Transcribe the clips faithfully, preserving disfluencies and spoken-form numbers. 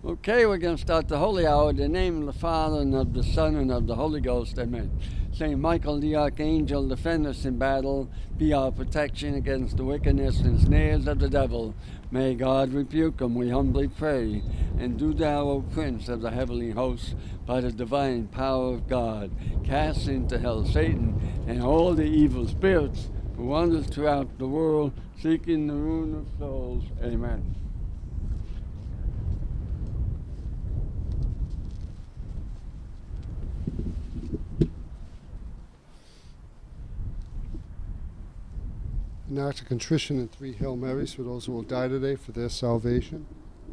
Okay, we're going to start the Holy Hour in the name of the Father, and of the Son, and of the Holy Ghost. Amen. Saint Michael the Archangel, defend us in battle. Be our protection against the wickedness and snares of the devil. May God rebuke him, we humbly pray. And do thou, O Prince of the heavenly hosts, by the divine power of God, cast into hell Satan and all the evil spirits who wander throughout the world, seeking the ruin of souls. Amen. An act of contrition and three Hail Marys for those who will die today for their salvation.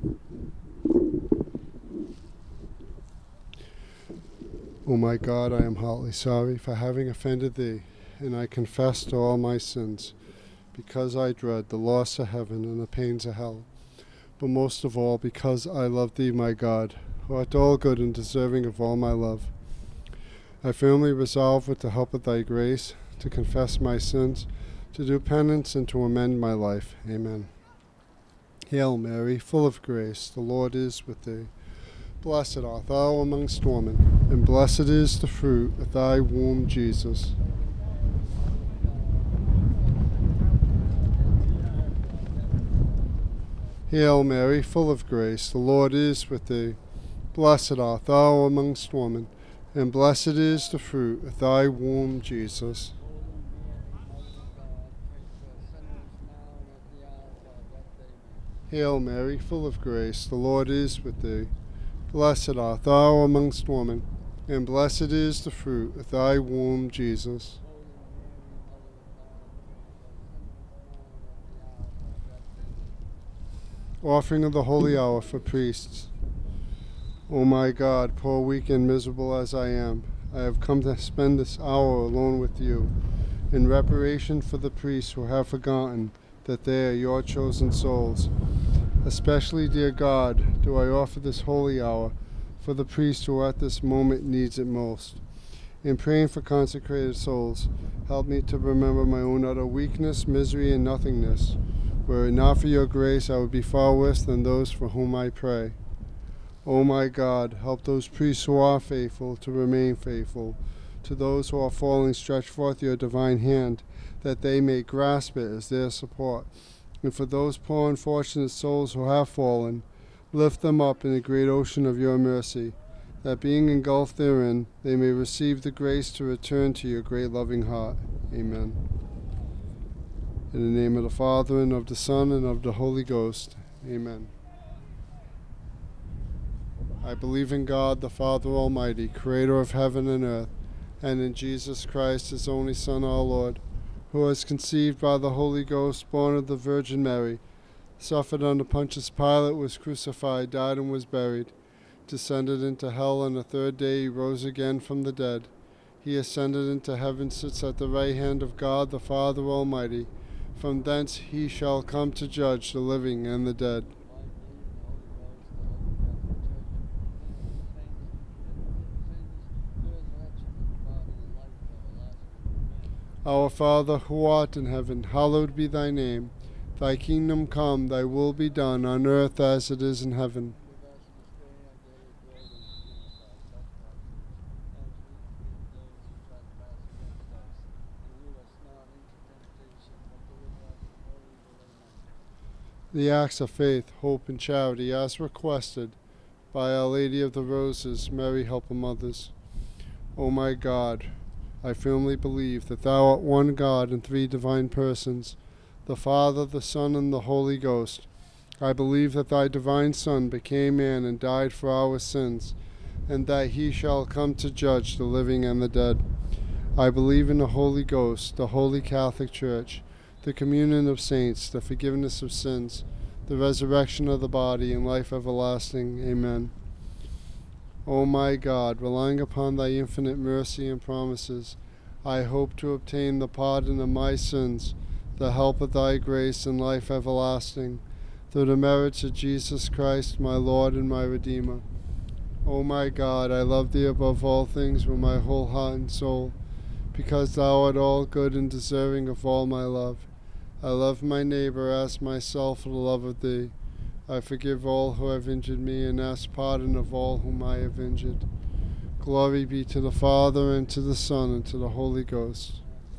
O my God, I am heartily sorry for having offended thee, and I confess to all my sins, because I dread the loss of heaven and the pains of hell, but most of all because I love thee, my God, who art all good and deserving of all my love. I firmly resolve, with the help of thy grace, to confess my sins, to do penance, and to amend my life. Amen. Hail Mary, full of grace, the Lord is with thee. Blessed art thou amongst women, and blessed is the fruit of thy womb, Jesus. Hail Mary, full of grace, the Lord is with thee. Blessed art thou amongst women, and blessed is the fruit of thy womb, Jesus. Hail Mary, full of grace, the Lord is with thee. Blessed art thou amongst women, and blessed is the fruit of thy womb, Jesus. Offering of the Holy Hour for priests. O my God, poor, weak, and miserable as I am, I have come to spend this hour alone with you, in reparation for the priests who have forgotten that they are your chosen souls. Especially, dear God, do I offer this holy hour for the priest who at this moment needs it most. In praying for consecrated souls, help me to remember my own utter weakness, misery, and nothingness. Were it not for your grace, I would be far worse than those for whom I pray. O my God, help those priests who are faithful to remain faithful. To those who are falling, stretch forth your divine hand, that they may grasp it as their support. And for those poor unfortunate souls who have fallen, lift them up in the great ocean of your mercy, that being engulfed therein, they may receive the grace to return to your great loving heart. Amen. In the name of the Father, and of the Son, and of the Holy Ghost. Amen. I believe in God, the Father Almighty, creator of heaven and earth, and in Jesus Christ, his only Son, our Lord, who was conceived by the Holy Ghost, born of the Virgin Mary, suffered under Pontius Pilate, was crucified, died, and was buried, descended into hell, and the third day he rose again from the dead. He ascended into heaven, sits at the right hand of God, the Father Almighty. From thence he shall come to judge the living and the dead. Our Father, who art in heaven, hallowed be thy name. Thy kingdom come, thy will be done, on earth as it is in heaven. The acts of faith, hope, and charity, as requested by Our Lady of the Roses, Mary, helper mothers. O my God, I firmly believe that thou art one God in three divine persons, the Father, the Son, and the Holy Ghost. I believe that thy divine Son became man and died for our sins, and that he shall come to judge the living and the dead. I believe in the Holy Ghost, the Holy Catholic Church, the communion of saints, the forgiveness of sins, the resurrection of the body, and life everlasting. Amen. O my God, relying upon thy infinite mercy and promises, I hope to obtain the pardon of my sins, the help of thy grace, and life everlasting, through the merits of Jesus Christ, my Lord and my Redeemer. O my God, I love thee above all things with my whole heart and soul, because thou art all good and deserving of all my love. I love my neighbor as myself for the love of thee. I forgive all who have injured me, and ask pardon of all whom I have injured. Glory be to the Father, and to the Son, and to the Holy Ghost.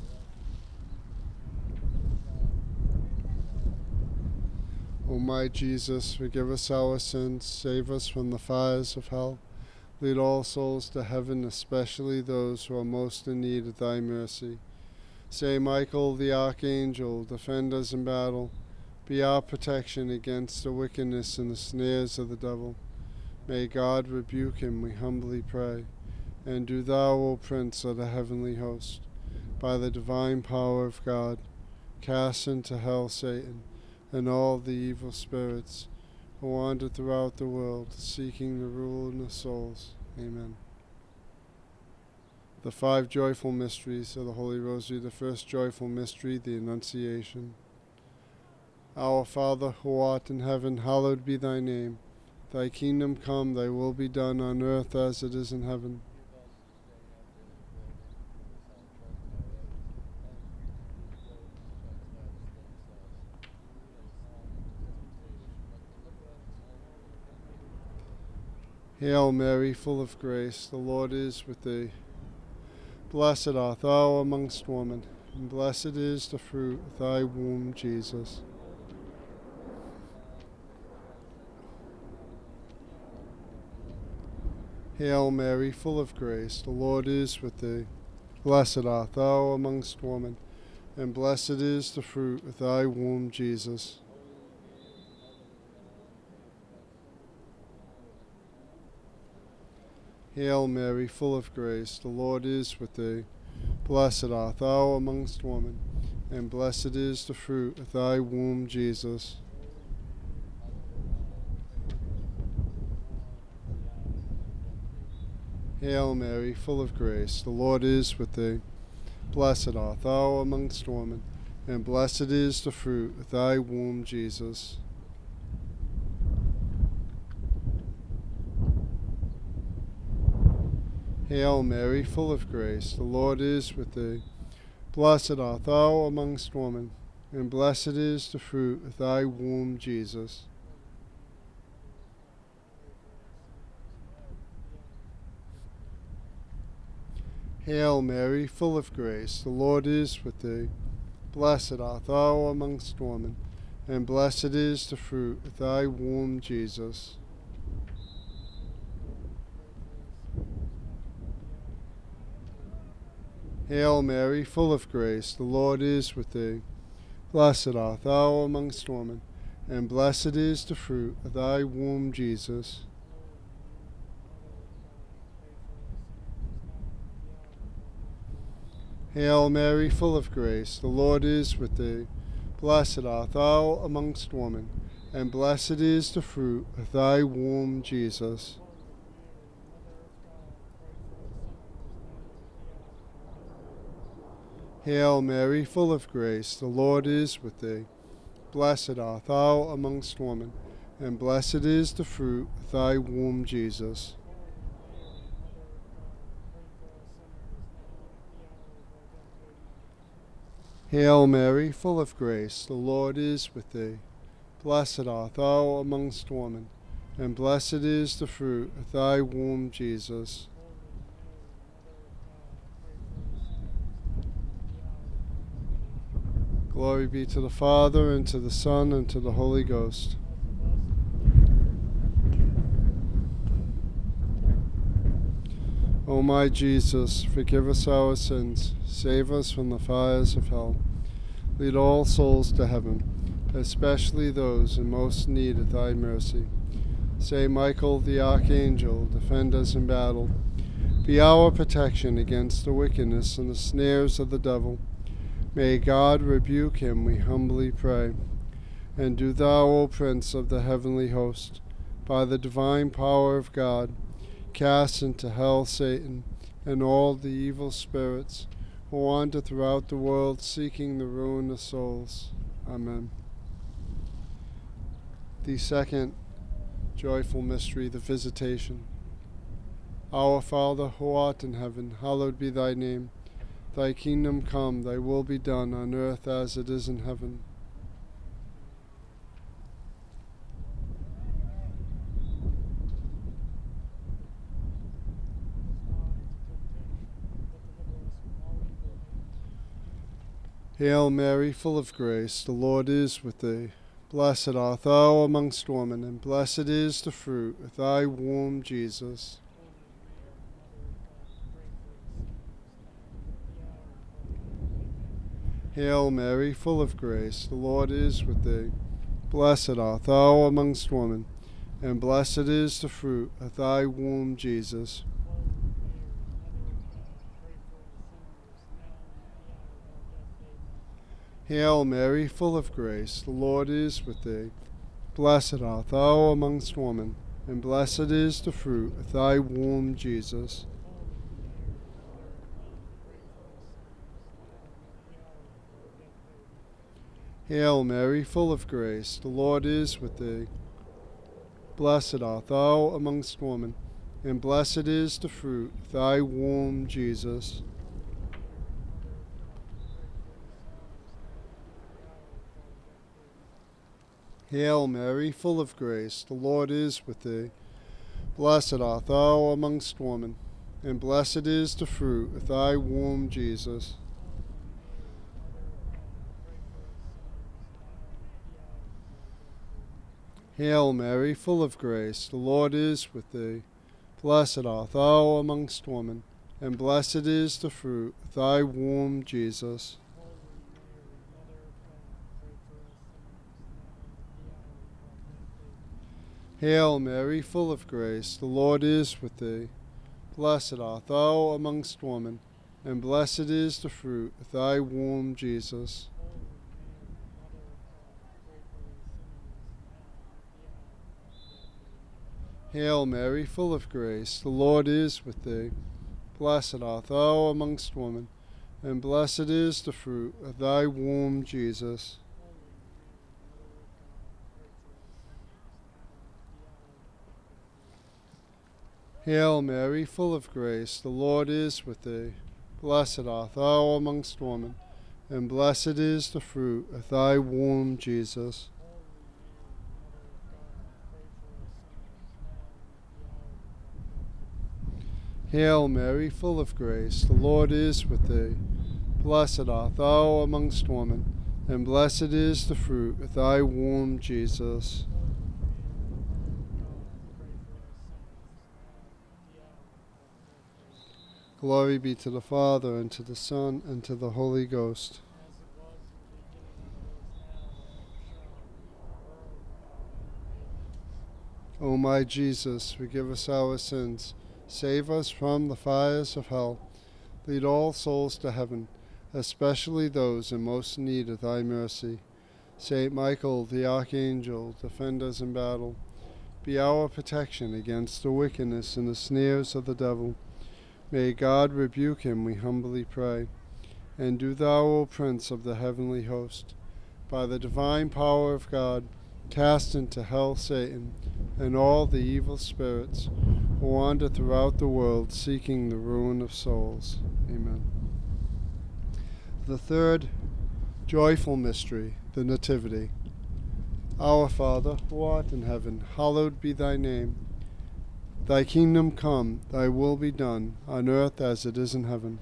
O my Jesus, forgive us our sins, save us from the fires of hell. Lead all souls to heaven, especially those who are most in need of thy mercy. Saint Michael the Archangel, defend us in battle. Be our protection against the wickedness and the snares of the devil. May God rebuke him, we humbly pray. And do thou, O Prince of the heavenly host, by the divine power of God, cast into hell Satan and all the evil spirits who wander throughout the world, seeking the ruin of souls. Amen. The five joyful mysteries of the Holy Rosary. The first joyful mystery, the Annunciation. Our Father, who art in heaven, hallowed be thy name. Thy kingdom come, thy will be done on earth as it is in heaven. Hail Mary, full of grace, the Lord is with thee. Blessed art thou amongst women, and blessed is the fruit of thy womb, Jesus. Hail Mary, full of grace, the Lord is with thee. Blessed art thou amongst women, and blessed is the fruit of thy womb, Jesus. Hail Mary, full of grace, the Lord is with thee. Blessed art thou amongst women, and blessed is the fruit of thy womb, Jesus. Hail Mary, full of grace, the Lord is with thee. Blessed art thou amongst women, and blessed is the fruit of thy womb, Jesus. Hail Mary, full of grace, the Lord is with thee. Blessed art thou amongst women, and blessed is the fruit of thy womb, Jesus. Hail Mary, full of grace, the Lord is with thee. Blessed art thou amongst women, and blessed is the fruit of thy womb, Jesus. Hail Mary, full of grace, the Lord is with thee. Blessed art thou amongst women, and blessed is the fruit of thy womb, Jesus. Hail Mary, full of grace, the Lord is with thee. Blessed art thou amongst women, and blessed is the fruit of thy womb, Jesus. Hail Mary, full of grace, the Lord is with thee. Blessed art thou amongst women, and blessed is the fruit of thy womb, Jesus. Hail Mary, full of grace, the Lord is with thee. Blessed art thou amongst women, and blessed is the fruit of thy womb, Jesus. Glory be to the Father, and to the Son, and to the Holy Ghost. O my Jesus, forgive us our sins, save us from the fires of hell. Lead all souls to heaven, especially those in most need of thy mercy. Saint Michael the Archangel, defend us in battle. Be our protection against the wickedness and the snares of the devil. May God rebuke him, we humbly pray. And do thou, O Prince of the heavenly host, by the divine power of God, cast into hell Satan and all the evil spirits who wander throughout the world seeking the ruin of souls. Amen. The second joyful mystery, the Visitation. Our Father, who art in heaven, hallowed be thy name. Thy kingdom come, thy will be done on earth as it is in heaven. Hail Mary, full of grace, the Lord is with thee. Blessed art thou amongst women, and blessed is the fruit of thy womb, Jesus. Hail Mary, full of grace, the Lord is with thee. Blessed art thou amongst women, and blessed is the fruit of thy womb, Jesus. Hail Mary, full of grace, the Lord is with thee. Blessed art thou amongst women, and blessed is the fruit of thy womb, Jesus. Hail Mary, full of grace, the Lord is with thee. Blessed art thou amongst women, and blessed is the fruit of thy womb, Jesus. Hail Mary, full of grace, the Lord is with thee. Blessed art thou amongst women, and blessed is the fruit of thy womb, Jesus. Hail Mary, full of grace, the Lord is with thee. Blessed art thou amongst women, and blessed is the fruit of thy womb, Jesus. Hail Mary, full of grace, the Lord is with thee. Blessed art thou amongst women, and blessed is the fruit of thy womb, Jesus. Hail Mary, full of grace, the Lord is with thee. Blessed art thou amongst women, and blessed is the fruit of thy womb, Jesus. Hail Mary, full of grace, the Lord is with thee. Blessed art thou amongst women, and blessed is the fruit of thy womb, Jesus. Hail Mary, full of grace, the Lord is with thee. Blessed art thou amongst women, and blessed is the fruit of thy womb, Jesus. Glory be to the Father, and to the Son, and to the Holy Ghost. O my Jesus, forgive us our sins, save us from the fires of hell, lead all souls to heaven, especially those in most need of thy mercy. Saint Michael, the Archangel, defend us in battle. Be our protection against the wickedness and the snares of the devil. May God rebuke him, we humbly pray. And do thou, O Prince of the heavenly host, by the divine power of God, cast into hell Satan and all the evil spirits who wander throughout the world seeking the ruin of souls. Amen. The third joyful mystery, the Nativity. Our Father, who art in heaven, hallowed be thy name. Thy kingdom come, thy will be done, on earth as it is in heaven.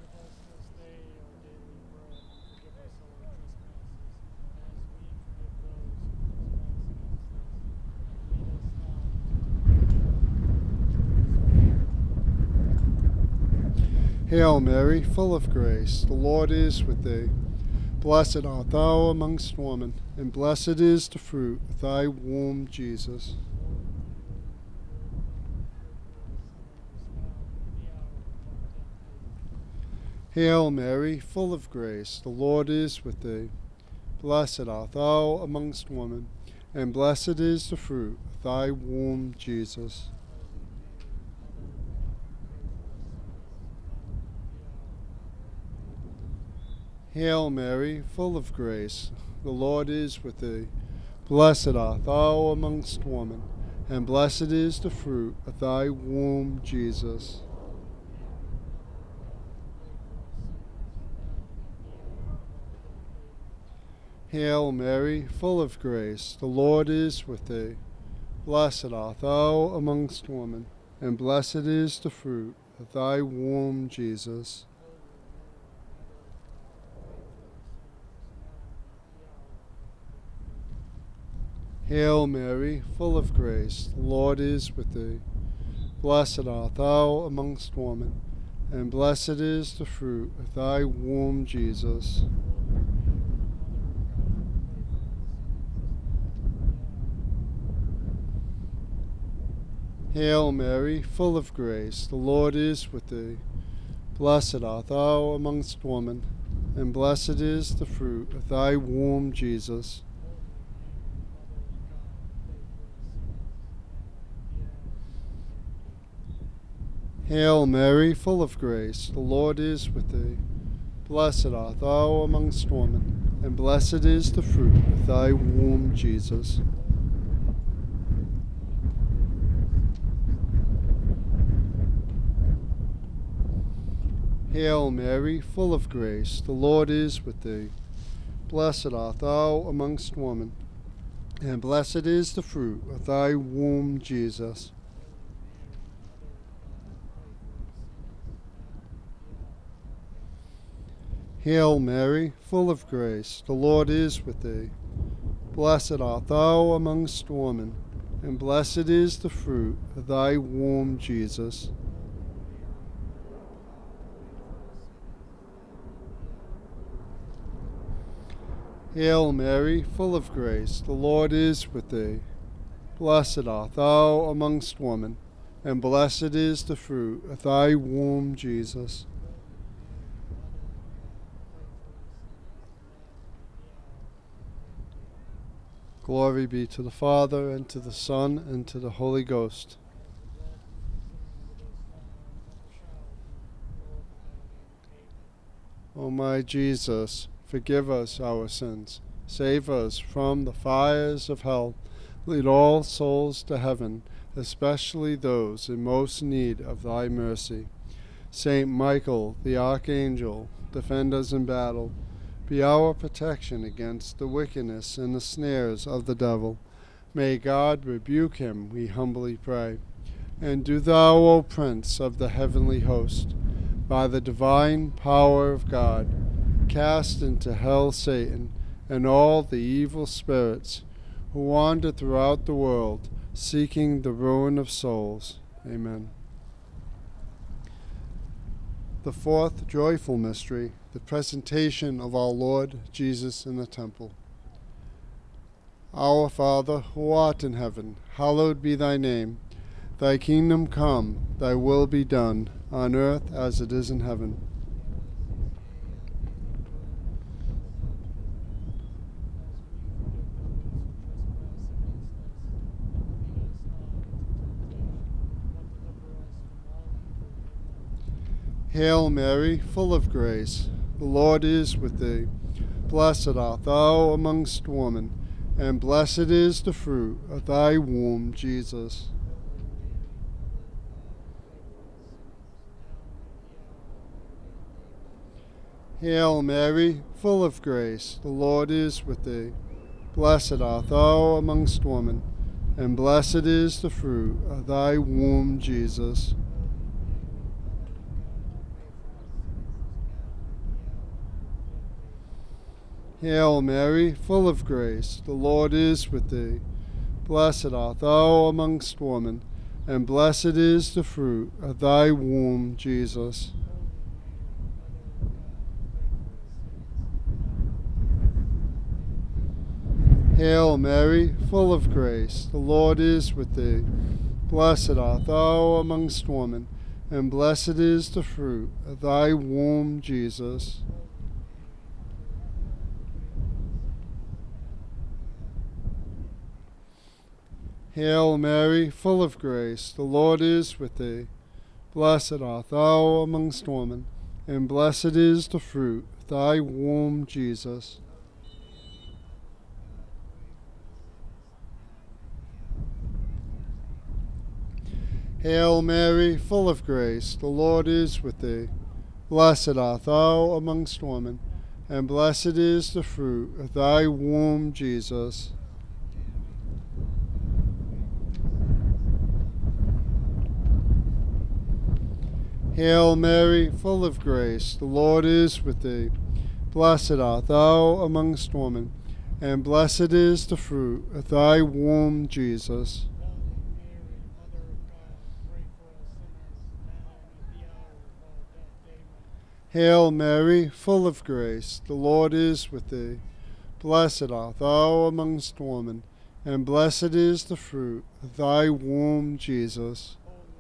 Hail Mary, full of grace, the Lord is with thee. Blessed art thou amongst women, and blessed is the fruit of thy womb, Jesus. Hail Mary, full of grace, the Lord is with thee. Blessed art thou amongst women, and blessed is the fruit of thy womb, Jesus. Hail Mary, full of grace, the Lord is with thee. Blessed art thou amongst women, and blessed is the fruit of thy womb, Jesus. Hail Mary, full of grace, the Lord is with thee. Blessed art thou amongst women, and blessed is the fruit of thy womb, Jesus. Hail Mary, full of grace, the Lord is with thee. Blessed art thou amongst women, and blessed is the fruit of thy womb, Jesus. Hail Mary, full of grace, the Lord is with thee. Blessed art thou amongst women, and blessed is the fruit of thy womb, Jesus. Hail Mary, full of grace, the Lord is with thee. Blessed art thou amongst women, and blessed is the fruit of thy womb, Jesus. Hail Mary, full of grace, the Lord is with thee. Blessed art thou amongst women, and blessed is the fruit of thy womb, Jesus. Hail Mary, full of grace, the Lord is with thee. Blessed art thou amongst women, and blessed is the fruit of thy womb, Jesus. Hail Mary, full of grace, the Lord is with thee. Blessed art thou amongst women, and blessed is the fruit of thy womb, Jesus. Glory be to the Father, and to the Son, and to the Holy Ghost. O my Jesus, forgive us our sins, save us from the fires of hell, lead all souls to heaven, especially those in most need of thy mercy. Saint Michael, the Archangel, defend us in battle. Be our protection against the wickedness and the snares of the devil. May God rebuke him, we humbly pray. And do thou, O Prince of the heavenly host, by the divine power of God, cast into hell Satan and all the evil spirits who wander throughout the world, seeking the ruin of souls. Amen. The fourth joyful mystery, the presentation of our Lord Jesus in the temple. Our Father, who art in heaven, hallowed be thy name. Thy kingdom come, thy will be done, on earth as it is in heaven. Hail Mary, full of grace, the Lord is with thee. Blessed art thou amongst women, and blessed is the fruit of thy womb, Jesus. Hail Mary, full of grace, the Lord is with thee. Blessed art thou amongst women, and blessed is the fruit of thy womb, Jesus. Hail Mary, full of grace, the Lord is with thee. Blessed art thou amongst women, and blessed is the fruit of thy womb, Jesus. Hail Mary, full of grace, the Lord is with thee. Blessed art thou amongst women, and blessed is the fruit of thy womb, Jesus. Hail Mary, full of grace, the Lord is with thee. Blessed art thou amongst women, and blessed is the fruit of thy womb, Jesus. Hail Mary, full of grace, the Lord is with thee. Blessed art thou amongst women, and blessed is the fruit of thy womb, Jesus. Hail Mary, full of grace, the Lord is with thee. Blessed art thou amongst women, and blessed is the fruit of thy womb, Jesus. Hail Mary, full of grace, the Lord is with thee. Blessed art thou amongst women, and blessed is the fruit of thy womb, Jesus.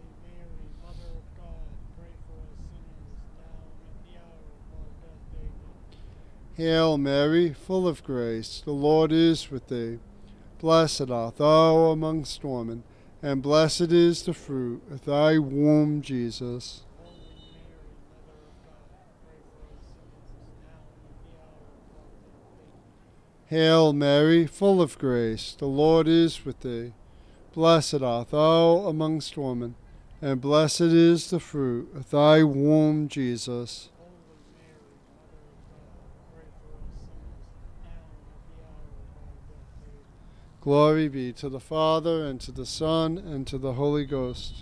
Hail Mary, full of grace, the Lord is with thee. Blessed art thou amongst women, and blessed is the fruit of thy womb, Jesus. Hail Mary, full of grace, the Lord is with thee. Blessed art thou amongst women, and blessed is the fruit of thy womb, Jesus. Glory be to the Father, and to the Son, and to the Holy Ghost.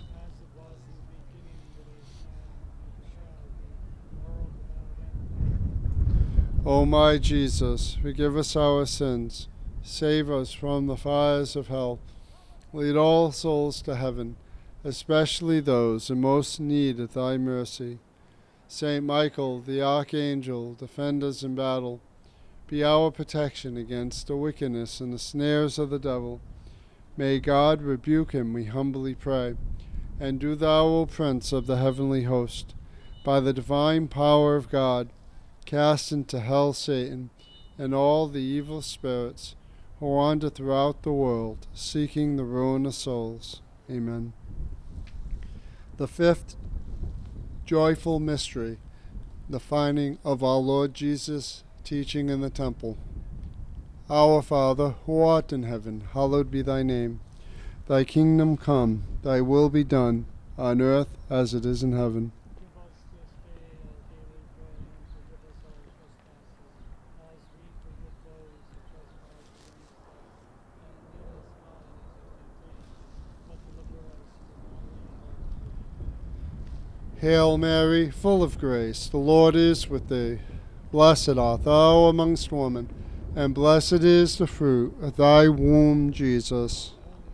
O my Jesus, forgive us our sins, save us from the fires of hell, lead all souls to heaven, especially those in most need of thy mercy. Saint Michael, the Archangel, defend us in battle. Be our protection against the wickedness and the snares of the devil. May God rebuke him, we humbly pray. And do thou, O Prince of the heavenly host, by the divine power of God, cast into hell Satan and all the evil spirits who wander throughout the world, seeking the ruin of souls. Amen. The fifth joyful mystery, the finding of our Lord Jesus teaching in the temple. Our Father, who art in heaven, hallowed be thy name. Thy kingdom come, thy will be done, on earth as it is in heaven. Hail Mary, full of grace, the Lord is with thee. Blessed art thou amongst women, and blessed is the fruit of thy womb, Jesus.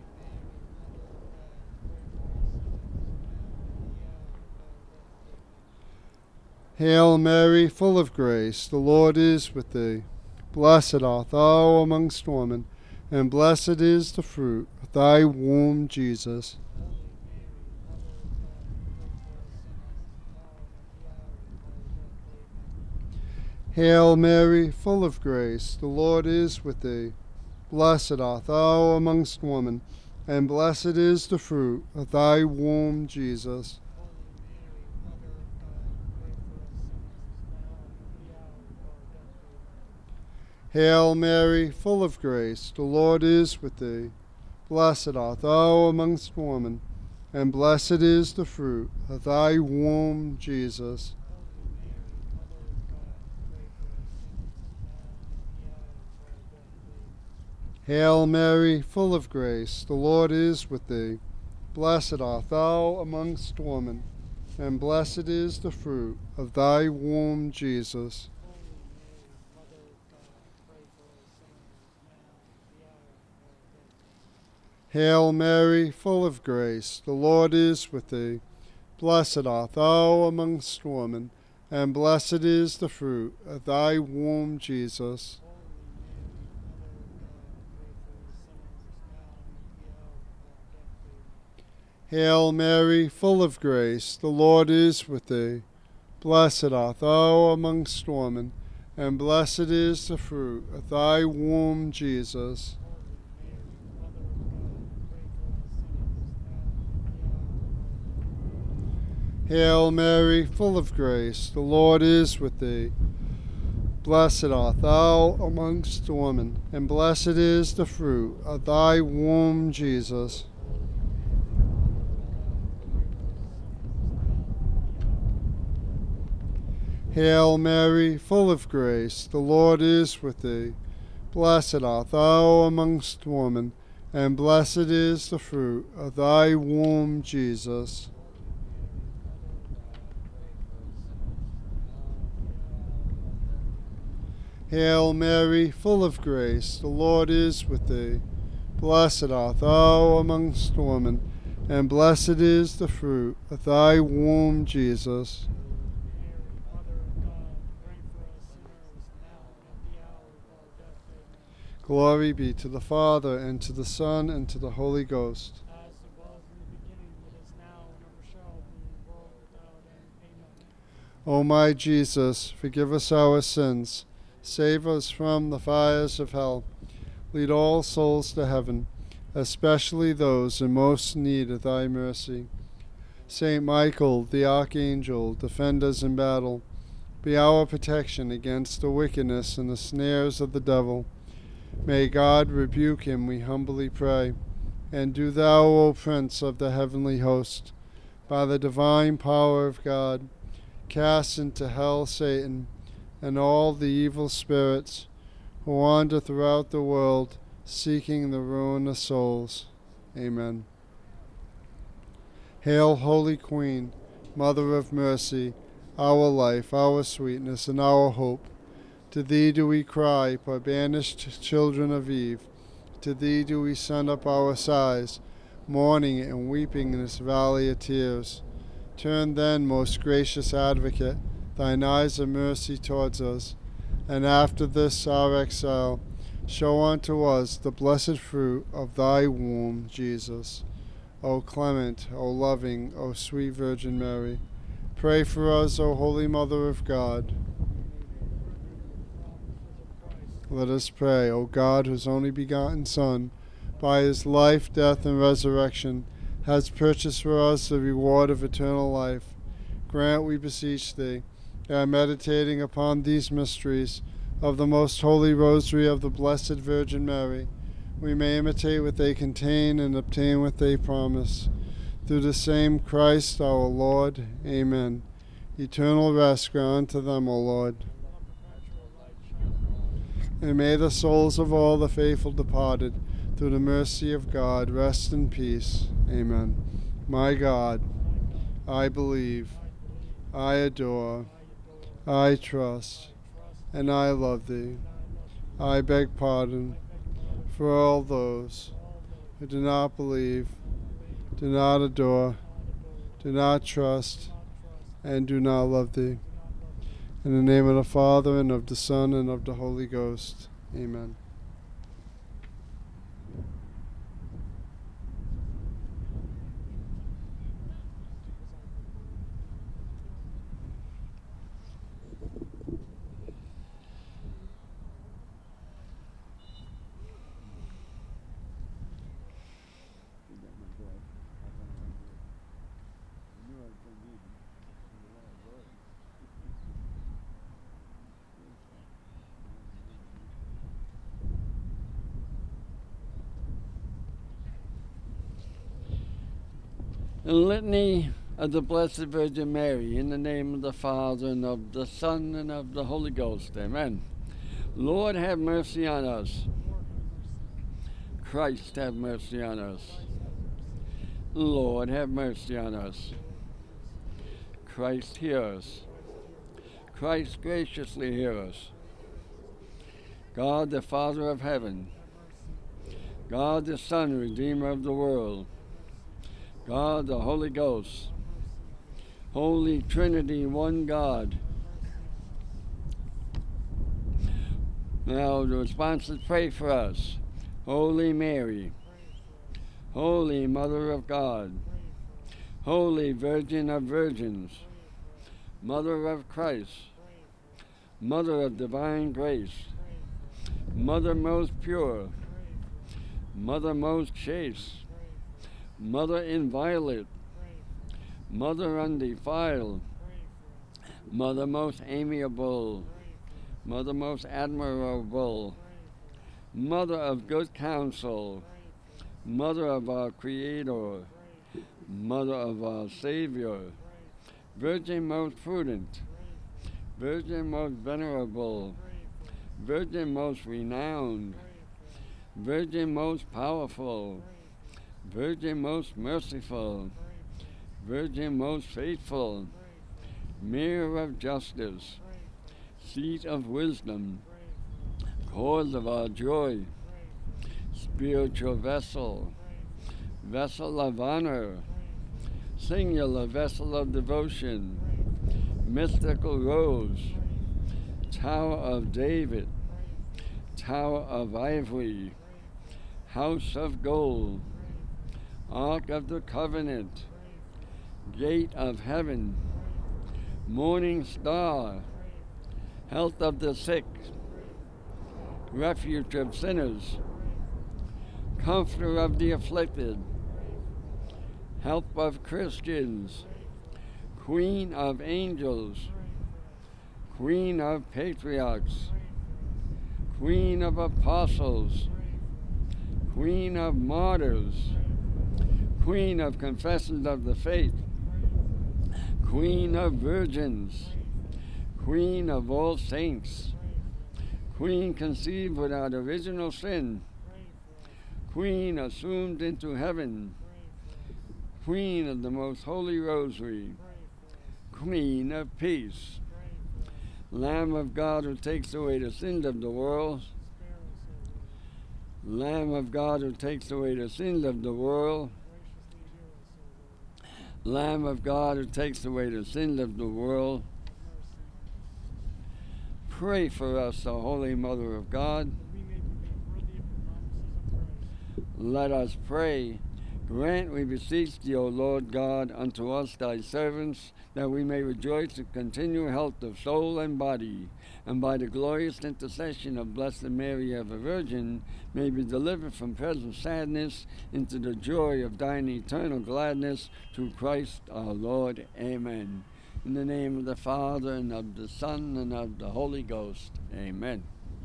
Hail Mary, full of grace, the Lord is with thee. Blessed art thou amongst women, and blessed is the fruit of thy womb, Jesus. Hail Mary, full of grace, the Lord is with thee. Blessed art thou amongst women, and blessed is the fruit of thy womb, Jesus. Hail Mary, full of grace, the Lord is with thee. Blessed art thou amongst women, and blessed is the fruit of thy womb, Jesus. Hail Mary, full of grace, the Lord is with thee. Blessed art thou amongst women, and blessed is the fruit of thy womb, Jesus. Hail Mary, full of grace, the Lord is with thee. Blessed art thou amongst women, and blessed is the fruit of thy womb, Jesus. Hail Mary, full of grace, the Lord is with thee. Blessed art thou amongst women, and blessed is the fruit of thy womb, Jesus. Hail Mary, full of grace, the Lord is with thee. Blessed art thou amongst women, and blessed is the fruit of thy womb, Jesus. Hail Mary, full of grace, the Lord is with thee. Blessed art thou amongst women, and blessed is the fruit of thy womb, Jesus. Hail Mary, full of grace, the Lord is with thee. Blessed art thou amongst women, and blessed is the fruit of thy womb, Jesus. Glory be to the Father, and to the Son, and to the Holy Ghost. As it was in the beginning, it is now, and ever shall be, world without end. Amen. O my Jesus, forgive us our sins, save us from the fires of hell, lead all souls to heaven, especially those in most need of thy mercy. Saint Michael, the Archangel, defend us in battle. Be our protection against the wickedness and the snares of the devil. May God rebuke him, we humbly pray. And do thou, O Prince of the heavenly host, by the divine power of God, cast into hell Satan and all the evil spirits who wander throughout the world, seeking the ruin of souls. Amen. Hail, Holy Queen, Mother of Mercy, our life, our sweetness, and our hope. To thee do we cry, poor banished children of Eve. To thee do we send up our sighs, mourning and weeping in this valley of tears. Turn then, most gracious Advocate, thine eyes of mercy towards us, and after this our exile, show unto us the blessed fruit of thy womb, Jesus. O clement, O loving, O sweet Virgin Mary, pray for us, O Holy Mother of God. Let us pray. O God, whose only begotten Son, by his life, death, and resurrection, has purchased for us the reward of eternal life, grant, we beseech thee, that meditating upon these mysteries of the most holy rosary of the Blessed Virgin Mary, we may imitate what they contain and obtain what they promise. Through the same Christ our Lord. Amen. Eternal rest grant unto them, O Lord. And may the souls of all the faithful departed, through the mercy of God, rest in peace. Amen. My God, I believe, I adore, I trust, and I love thee. I beg pardon for all those who do not believe, do not adore, do not trust, and do not love thee. In the name of the Father, and of the Son, and of the Holy Ghost. Amen. The Litany of the Blessed Virgin Mary, in the name of the Father, and of the Son, and of the Holy Ghost. Amen. Lord, have mercy on us. Christ, have mercy on us. Lord, have mercy on us. Christ, hear us. Christ, graciously hear us. God, the Father of heaven, God, the Son, Redeemer of the world, God, the Holy Ghost, Holy Trinity, one God. Now the responses, pray for us. Holy Mary, Holy Mother of God, Holy Virgin of Virgins, Mother of Christ, Mother of divine grace, Mother most pure, Mother most chaste, Mother inviolate, Mother undefiled, Mother most amiable, Mother most admirable, Mother of good counsel, Mother of our Creator, Mother of our Savior, Virgin most prudent, Virgin most venerable, Virgin most renowned, Virgin most powerful, Virgin most merciful, Virgin most faithful, Mirror of justice, Seat of wisdom, cause of our joy, pray for us, spiritual vessel, pray for us, vessel of honor, pray for us, singular vessel of devotion, pray for us, mystical rose, pray for us, Tower of David, pray for us, Tower of Ivory, pray for us, House of Gold, pray for us, Ark of the Covenant, pray for us, Gate of Heaven, pray for us, Morning Star, pray for us, Health of the Sick, pray for us, Refuge of Sinners, pray for us, Comforter of the Afflicted, pray for us, Help of Christians, pray for us, Queen of Angels, pray for us, Queen of Patriarchs, pray for us, Queen of Apostles, pray for us, Queen of Martyrs, pray for us, Queen of Confessors of the Faith, pray for us, Queen of Virgins, pray for us, Queen of all saints, pray for us, Queen conceived without original sin, pray for us, Queen assumed into heaven, pray for us, Queen of the Most Holy Rosary, pray for us, Queen of Peace, pray for us, Lamb of God who takes away the sins of the world, spare us, O Lord, Lamb of God who takes away the sins of the world, graciously hear us, O Lord, Lamb of God who takes away the sins of the world, have mercy, pray for us, O Holy Mother of God. that we may be made worthy of the promises of Christ. Let us pray. Grant, we beseech thee, O Lord God, unto us thy servants, that we may rejoice in continual health of soul and body, and by the glorious intercession of Blessed Mary, ever Virgin, may be delivered from present sadness into the joy of thine eternal gladness, through Christ our Lord. Amen. In the name of the Father, and of the Son, and of the Holy Ghost. Amen.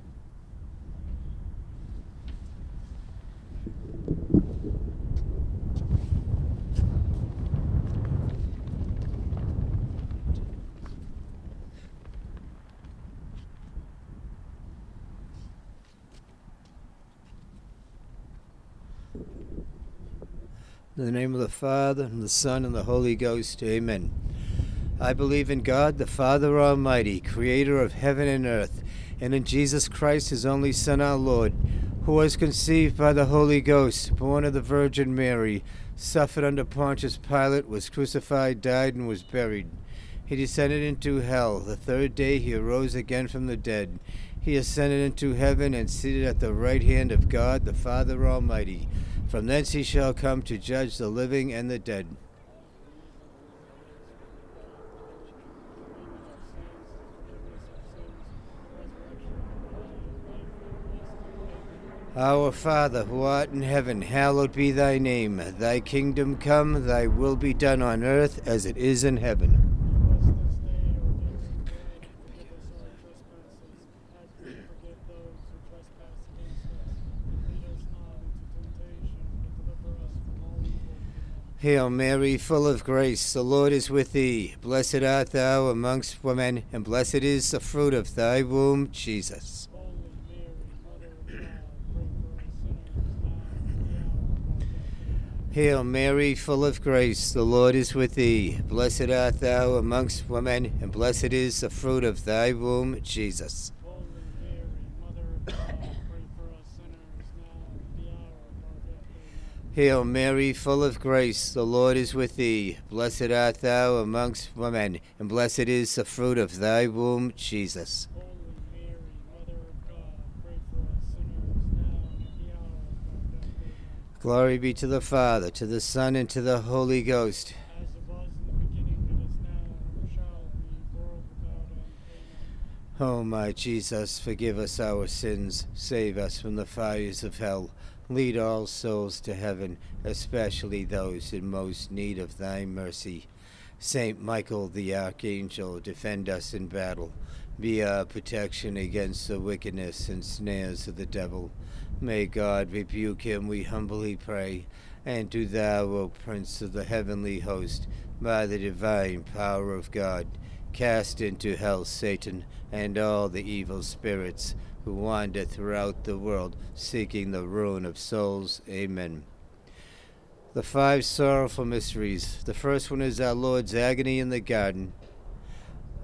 In the name of the Father, and the Son, and the Holy Ghost. Amen. I believe in God, the Father Almighty, creator of heaven and earth, and in Jesus Christ, his only Son, our Lord, who was conceived by the Holy Ghost, born of the Virgin Mary, suffered under Pontius Pilate, was crucified, died, and was buried. He descended into hell. The third day he arose again from the dead. He ascended into heaven and seated at the right hand of God, the Father Almighty. From thence he shall come to judge the living and the dead. Our Father, who art in heaven, hallowed be thy name. Thy kingdom come, thy will be done on earth as it is in heaven. Hail Mary, full of grace, the Lord is with thee. Blessed art thou amongst women, and blessed is the fruit of thy womb, Jesus. Hail Mary, full of grace, the Lord is with thee. Blessed art thou amongst women, and blessed is the fruit of thy womb, Jesus. Hail Mary, full of grace, the Lord is with thee. Blessed art thou amongst women, and blessed is the fruit of thy womb, Jesus. Glory be to the Father, to the Son, and to the Holy Ghost. As it was in the beginning, it is now, and ever shall be, world without end. Amen. O my Jesus, forgive us our sins, save us from the fires of hell. Lead all souls to heaven, especially those in most need of thy mercy. Saint Michael the Archangel, defend us in battle. Be our protection against the wickedness and snares of the devil. May God rebuke him, we humbly pray. And do thou, O Prince of the heavenly host, by the divine power of God, cast into hell Satan and all the evil spirits who wander throughout the world, seeking the ruin of souls. Amen. The five sorrowful mysteries. The first one is our Lord's agony in the garden.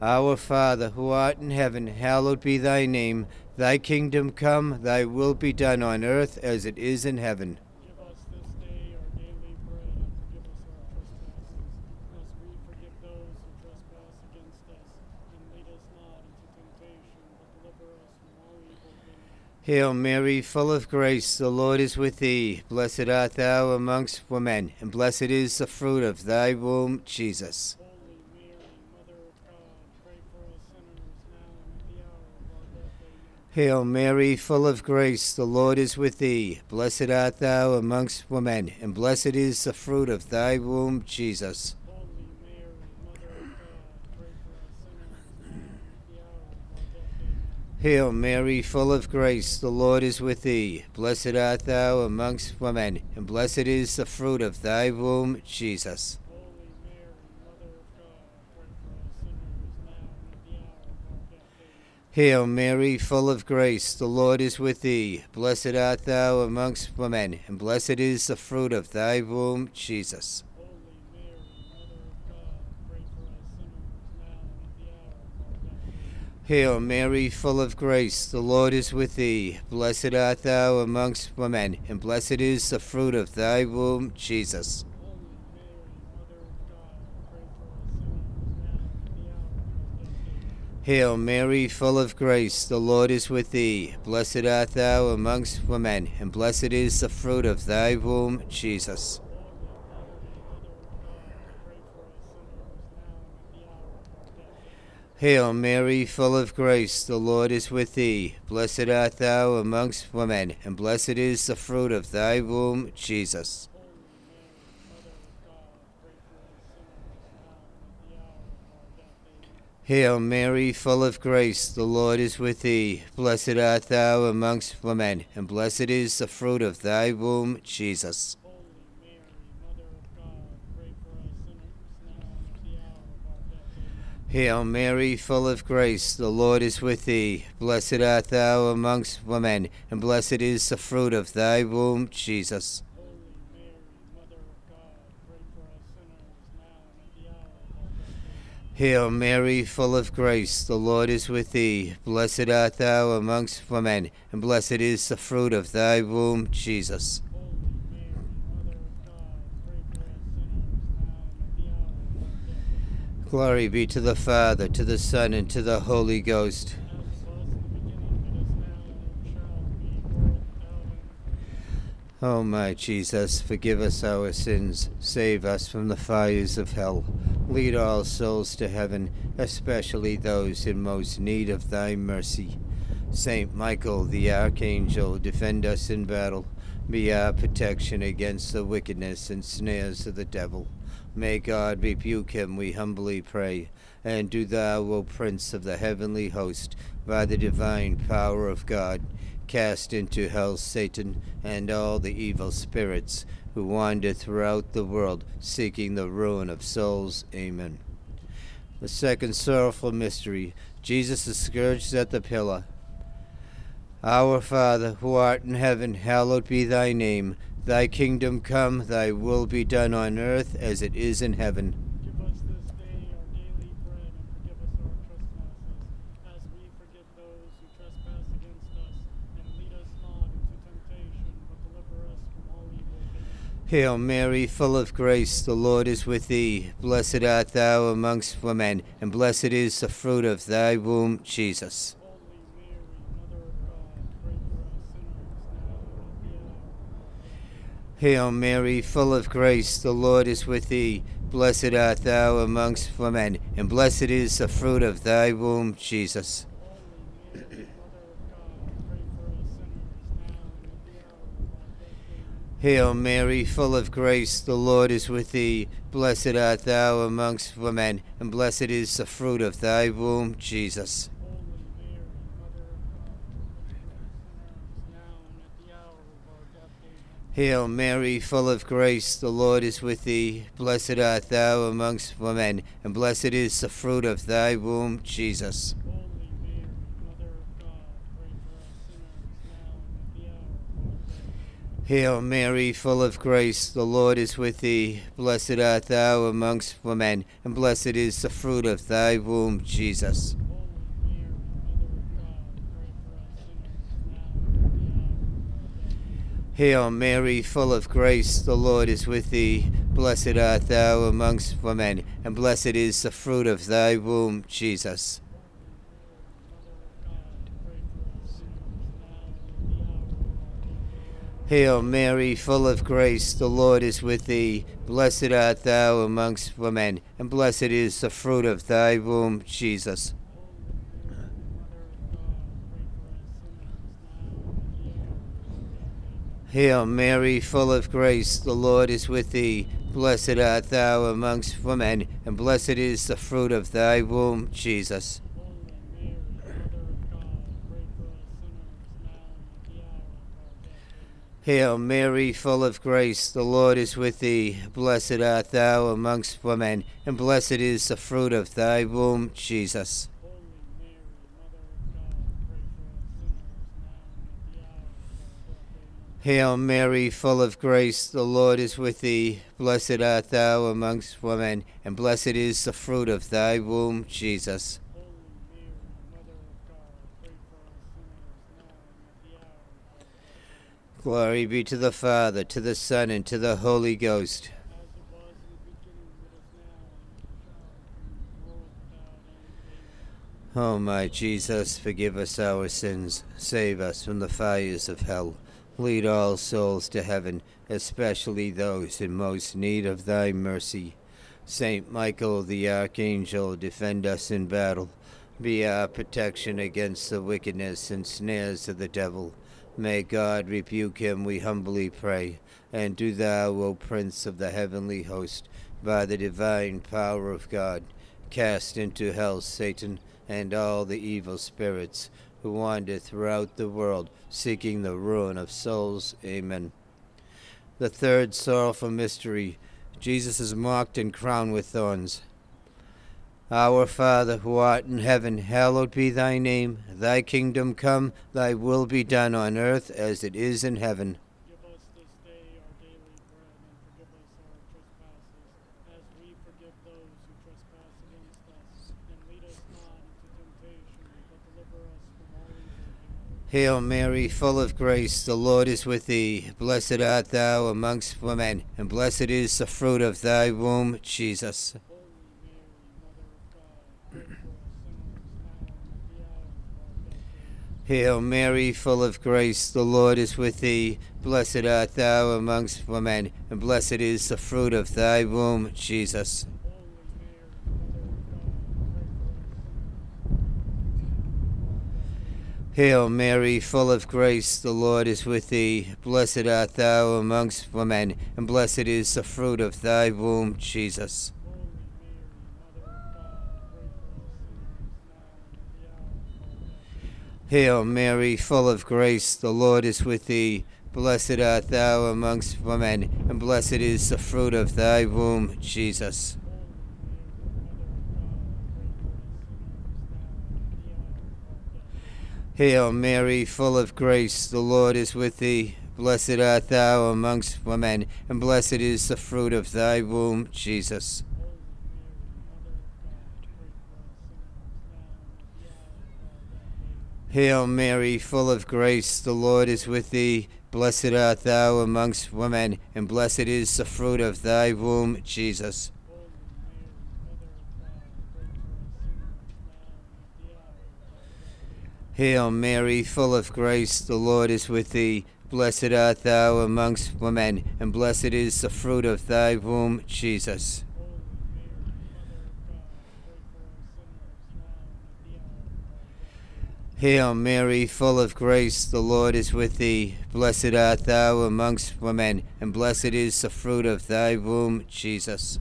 Our Father, who art in heaven, hallowed be thy name. Thy kingdom come, thy will be done on earth as it is in heaven. Give us this day our daily bread, and forgive us our trespasses, as we forgive those who trespass against us. And lead us not into temptation, but deliver us from all evil. Amen. Hail Mary, full of grace, the Lord is with thee. Blessed art thou amongst women, and blessed is the fruit of thy womb, Jesus. Holy Mary, Mother of God, pray for us sinners, now and at the hour of our death. Amen. Hail Mary, full of grace, the Lord is with thee. Blessed art thou amongst women, and blessed is the fruit of thy womb, Jesus. Holy Mary, Mother of God, pray for us sinners, now and at the hour of our death. Amen. Hail Mary, full of grace, the Lord is with thee. Blessed art thou amongst women, and blessed is the fruit of thy womb, Jesus. Holy Mary, Mother of God, pray for us sinners, now and at the hour of our death. Amen. Hail Mary, full of grace, the Lord is with thee. Blessed art thou amongst women, and blessed is the fruit of thy womb, Jesus. Holy Mary, Mother of God, pray for us sinners, now and at the hour of our death. Amen. Hail Mary, full of grace, the Lord is with thee. Blessed art thou amongst women, and blessed is the fruit of thy womb, Jesus. Holy Mary, Mother of God, pray for us sinners, now and at the hour of our death. Amen. Hail Mary, full of grace, the Lord is with thee. Blessed art thou amongst women, and blessed is the fruit of thy womb, Jesus. Holy Mary, Mother of God, pray for us sinners, now and at the hour of our death. Amen. Hail Mary, full of grace, the Lord is with thee. Blessed art thou amongst women, and blessed is the fruit of thy womb, Jesus. Holy Mary, Mother of God, pray for us sinners, now and at the hour of our death. Amen. Hail Mary, full of grace, the Lord is with thee. Blessed art thou amongst women, and blessed is the fruit of thy womb, Jesus. Holy Mary, Mother of God, pray for us sinners, now and at the hour of our death. Amen. Hail Mary, full of grace, the Lord is with thee. Blessed art thou amongst women, and blessed is the fruit of thy womb, Jesus. Holy Mary, Mother of God, pray for us sinners, now and at the hour of our death. Amen. Hail Mary, full of grace, the Lord is with thee. Blessed art thou amongst women, and blessed is the fruit of thy womb, Jesus. Holy Mary, Mother of God, pray for us sinners, now and at the hour of our death. Amen. Glory be to the Father, to the Son, and to the Holy Ghost. As it was in the beginning, it is now, and ever shall be, world without end. O my Jesus, forgive us our sins, save us from the fires of hell. Lead all souls to heaven, especially those in most need of thy mercy. Saint Michael, the Archangel, defend us in battle. Be our protection against the wickedness and snares of the devil. May God rebuke him, we humbly pray. And do thou, O Prince of the heavenly host, by the divine power of God, cast into hell Satan and all the evil spirits who wander throughout the world, seeking the ruin of souls. Amen. The second sorrowful mystery, Jesus is scourged at the pillar. Our Father, who art in heaven, hallowed be thy name. Thy kingdom come, thy will be done on earth as it is in heaven. Give us this day our daily bread, and forgive us our trespasses, as we forgive those who trespass against us. And lead us not into temptation, but deliver us from all evil. Amen. Hail Mary, full of grace, the Lord is with thee. Blessed art thou amongst women, and blessed is the fruit of thy womb, Jesus. Holy Mary, Mother of God, pray for us sinners, now and at the hour of our death. Hail Mary, full of grace, the Lord is with thee. Blessed art thou amongst women, and blessed is the fruit of thy womb, Jesus. Holy Mary, Mother of God, pray for us sinners, now and at the hour of our death. Amen. Hail Mary, full of grace, the Lord is with thee. Blessed art thou amongst women, and blessed is the fruit of thy womb, Jesus. Holy Mary, Mother of God, pray for us sinners, now and at the hour of our death. Amen. Hail Mary, full of grace, the Lord is with thee. Blessed art thou amongst women, and blessed is the fruit of thy womb, Jesus. Holy Mary, Mother of God, pray for us sinners, now and at the hour of our death. Amen. Hail Mary, full of grace, the Lord is with thee. Blessed art thou amongst women, and blessed is the fruit of thy womb, Jesus. Hail Mary, full of grace, the Lord is with thee. Blessed art thou amongst women, and blessed is the fruit of thy womb, Jesus. Hail Mary, full of grace, the Lord is with thee. Blessed art thou amongst women, and blessed is the fruit of thy womb, Jesus. Hail Mary, full of grace, the Lord is with thee. Blessed art thou amongst women, and blessed is the fruit of thy womb, Jesus. Hail Mary, full of grace, the Lord is with thee. Blessed art thou amongst women, and blessed is the fruit of thy womb, Jesus. Hail Mary, full of grace, the Lord is with thee. Blessed art thou amongst women, and blessed is the fruit of thy womb, Jesus. Glory be to the Father, to the Son, and to the Holy Ghost. O my Jesus, forgive us our sins, save us from the fires of hell. Lead all souls to heaven, especially those in most need of thy mercy. Saint Michael the Archangel, defend us in battle. Be our protection against the wickedness and snares of the devil. May God rebuke him, we humbly pray. And do thou, O Prince of the heavenly host, by the divine power of God, cast into hell Satan and all the evil spirits who wander throughout the world, seeking the ruin of souls. Amen. The third sorrowful mystery, Jesus is mocked and crowned with thorns. Our Father, who art in heaven, hallowed be thy name. Thy kingdom come, thy will be done on earth as it is in heaven. Give us this day our daily bread, and forgive us our trespasses, as we forgive those who trespass against us. And lead us not into temptation, but deliver us from all evil. Hail Mary, full of grace, the Lord is with thee. Blessed art thou amongst women, and blessed is the fruit of thy womb, Jesus. Hail Mary, full of grace, the Lord is with thee. Blessed art thou amongst women, and blessed is the fruit of thy womb, Jesus. Hail Mary, full of grace, the Lord is with thee. Blessed art thou amongst women, and blessed is the fruit of thy womb, Jesus. Hail Mary, full of grace, the Lord is with thee. Blessed art thou amongst women, and blessed is the fruit of thy womb, Jesus. Hail Mary, full of grace, the Lord is with thee. Blessed art thou amongst women, and blessed is the fruit of thy womb, Jesus. Hail Mary, full of grace, the Lord is with thee. Blessed art thou amongst women, and blessed is the fruit of thy womb, Jesus. Hail Mary, full of grace, the Lord is with thee. Blessed art thou amongst women, and blessed is the fruit of thy womb, Jesus. Hail Mary, full of grace, the Lord is with thee. Blessed art thou amongst women, and blessed is the fruit of thy womb, Jesus.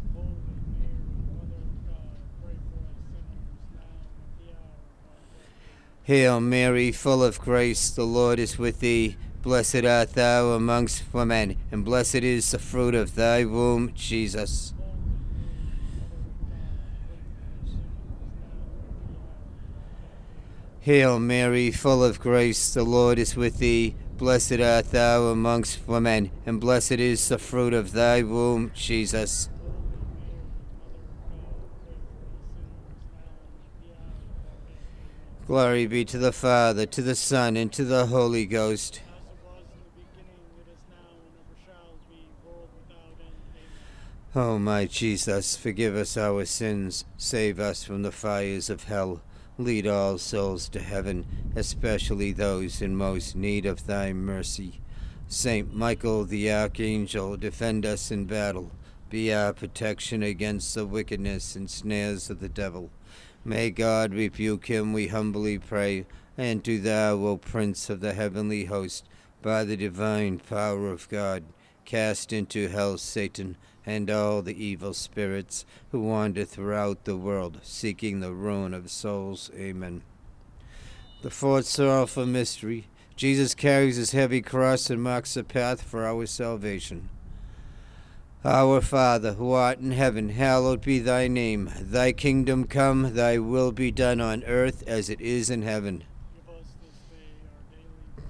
Hail Mary, full of grace, the Lord is with thee. Blessed art thou amongst women, and blessed is the fruit of thy womb, Jesus. Hail Mary, full of grace, the Lord is with thee. Blessed art thou amongst women, and blessed is the fruit of thy womb, Jesus. Glory be to the Father, to the Son, and to the Holy Ghost. As it was in the beginning, it is now, and ever shall be, world without end. Amen. O my Jesus, forgive us our sins, save us from the fires of hell, lead all souls to heaven, especially those in most need of thy mercy. Saint Michael the Archangel, defend us in battle, be our protection against the wickedness and snares of the devil. May God rebuke him, we humbly pray, and do thou, O Prince of the heavenly host, by the divine power of God, cast into hell Satan and all the evil spirits who wander throughout the world, seeking the ruin of souls. Amen. The fourth sorrowful mystery, Jesus carries his heavy cross and marks the path for our salvation. Our Father, who art in heaven, hallowed be thy name. Thy kingdom come, thy will be done on earth as it is in heaven. Give us this day our daily bread,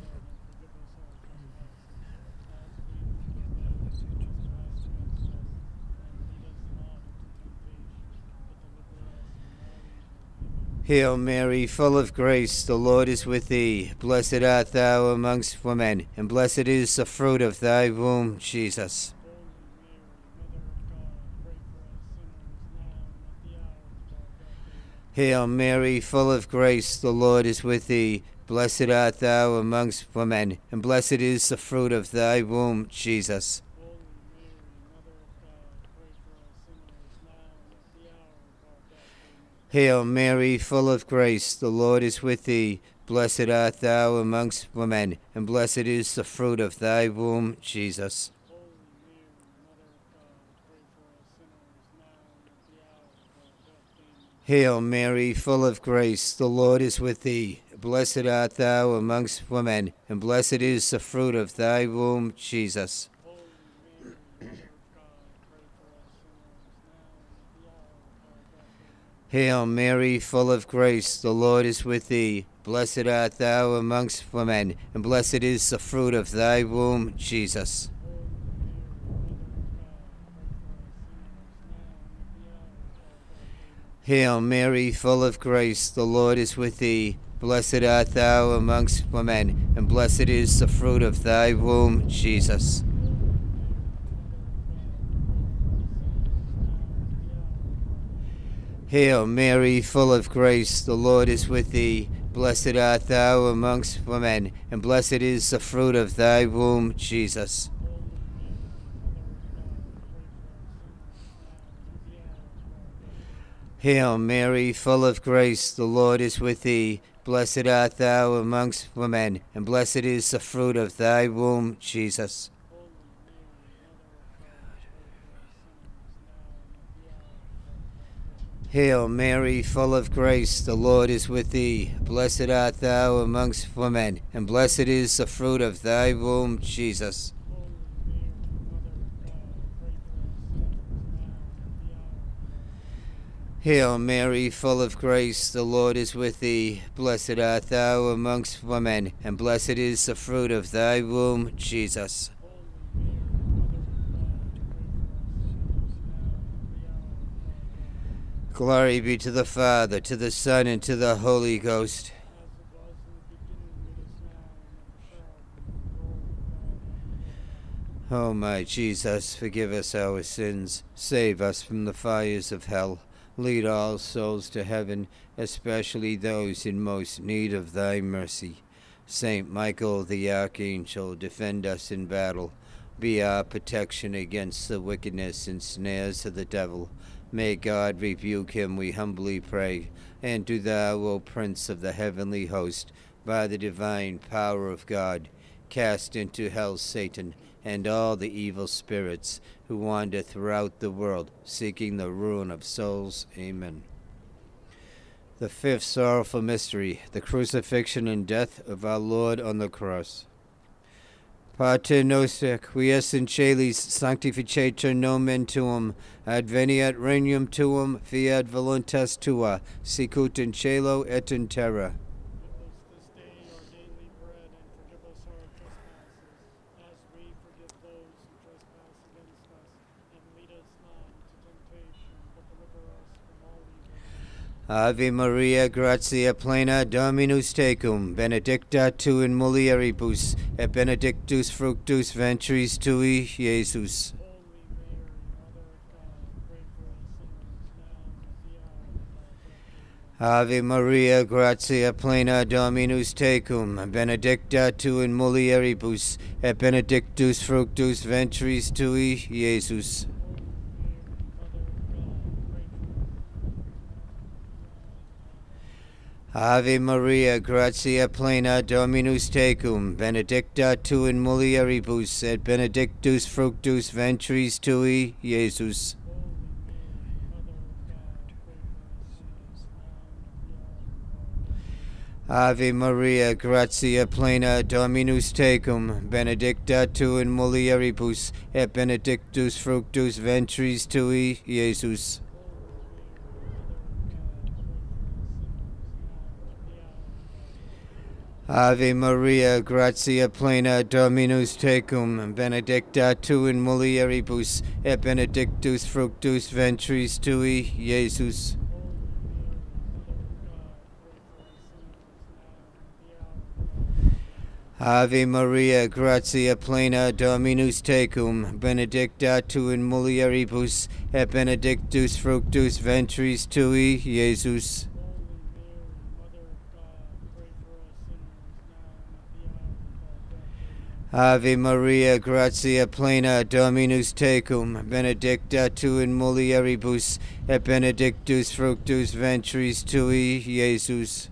and forgive us our trespasses, as we forgive those who trespass against us. And lead us not into temptation, but deliver us from all evil. Amen. Hail Mary, full of grace, the Lord is with thee. Blessed art thou amongst women, and blessed is the fruit of thy womb, Jesus. Holy Mary, Mother of God, pray for us sinners, now and at the hour of our death. Amen. Hail Mary, full of grace, the Lord is with thee. Blessed art thou amongst women, and blessed is the fruit of thy womb, Jesus. Holy Mary, Mother of God, pray for us sinners, now and at the hour of our death. Amen. Hail Mary, full of grace, the Lord is with thee. Blessed art thou amongst women, and blessed is the fruit of thy womb, Jesus. Holy Mary, Mother of God, pray for us sinners, now and at the hour of our death. Amen. Hail Mary, full of grace, the Lord is with thee. Blessed art thou amongst women, and blessed is the fruit of thy womb, Jesus. Holy Mary, Mother of God, pray for us sinners, now and at the hour of our death. Amen. Hail Mary, full of grace, the Lord is with thee. Blessed art thou amongst women, and blessed is the fruit of thy womb, Jesus. Hail Mary, full of grace, the Lord is with thee. Blessed art thou amongst women, and blessed is the fruit of thy womb, Jesus. Hail Mary, full of grace, the Lord is with thee. Blessed art thou amongst women, and blessed is the fruit of thy womb, Jesus. Hail Mary, full of grace, the Lord is with thee. Blessed art thou amongst women, and blessed is the fruit of thy womb, Jesus. Hail Mary, full of grace, the Lord is with thee. Blessed art thou amongst women, and blessed is the fruit of thy womb, Jesus. Hail Mary, full of grace, the Lord is with thee. Blessed art thou amongst women, and blessed is the fruit of thy womb, Jesus. Glory be to the Father, to the Son, and to the Holy Ghost. O my Jesus, forgive us our sins, save us from the fires of hell, lead all souls to heaven, especially those in most need of thy mercy. Saint Michael the Archangel, defend us in battle, be our protection against the wickedness and snares of the devil. May God rebuke him, we humbly pray, and do thou, O Prince of the heavenly host, by the divine power of God, cast into hell Satan and all the evil spirits who wander throughout the world, seeking the ruin of souls. Amen. The fifth sorrowful mystery, the crucifixion and death of our Lord on the cross. Pater noster, qui es in celis, sanctificetur nomen tuum, adveniat regnum tuum, fiat voluntas tua, sicut in cielo et in terra. Give us this day our daily bread, and forgive us our trespasses, Ave Maria, gratia plena, Dominus tecum, benedicta tu in mulieribus, et benedictus fructus ventris tui, Iesus. Holy Mary, Mother of God, pray for us sinners now and at the hour of our death. Amen. Ave Maria, gratia plena, Dominus tecum, benedicta tu in mulieribus, et benedictus fructus ventris tui, Iesus. Ave Maria, gratia plena, Dominus tecum, benedicta tu in mulieribus, et benedictus fructus ventris tui, Iesus. Ave Maria, gratia plena, Dominus tecum, benedicta tu in mulieribus, et benedictus fructus ventris tui, Iesus. Ave Maria, gratia plena, Dominus tecum, benedicta tu in mulieribus, et benedictus fructus ventris tui, Iesus. Ave Maria, gratia plena, Dominus tecum, benedicta tu in mulieribus, et benedictus fructus ventris tui, Iesus. Ave Maria, gratia plena, Dominus tecum, benedicta tu in mulieribus, et benedictus fructus ventris tui, Iesus.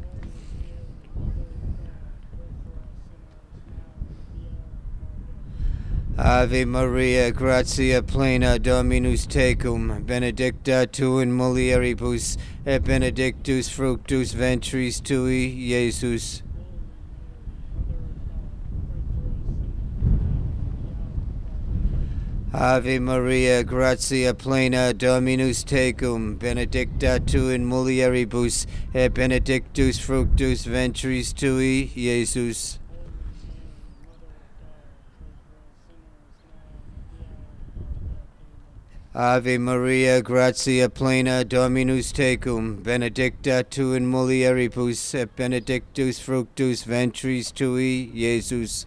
Ave Maria, gratia plena, Dominus tecum, benedicta tu in mulieribus, et benedictus fructus ventris tui, Iesus. Ave Maria, gratia plena, Dominus tecum, benedicta tu in mulieribus, et benedictus fructus ventris tui, Iesus. Ave Maria, gratia plena, Dominus tecum, benedicta tu in mulieribus, et benedictus fructus ventris tui, Iesus.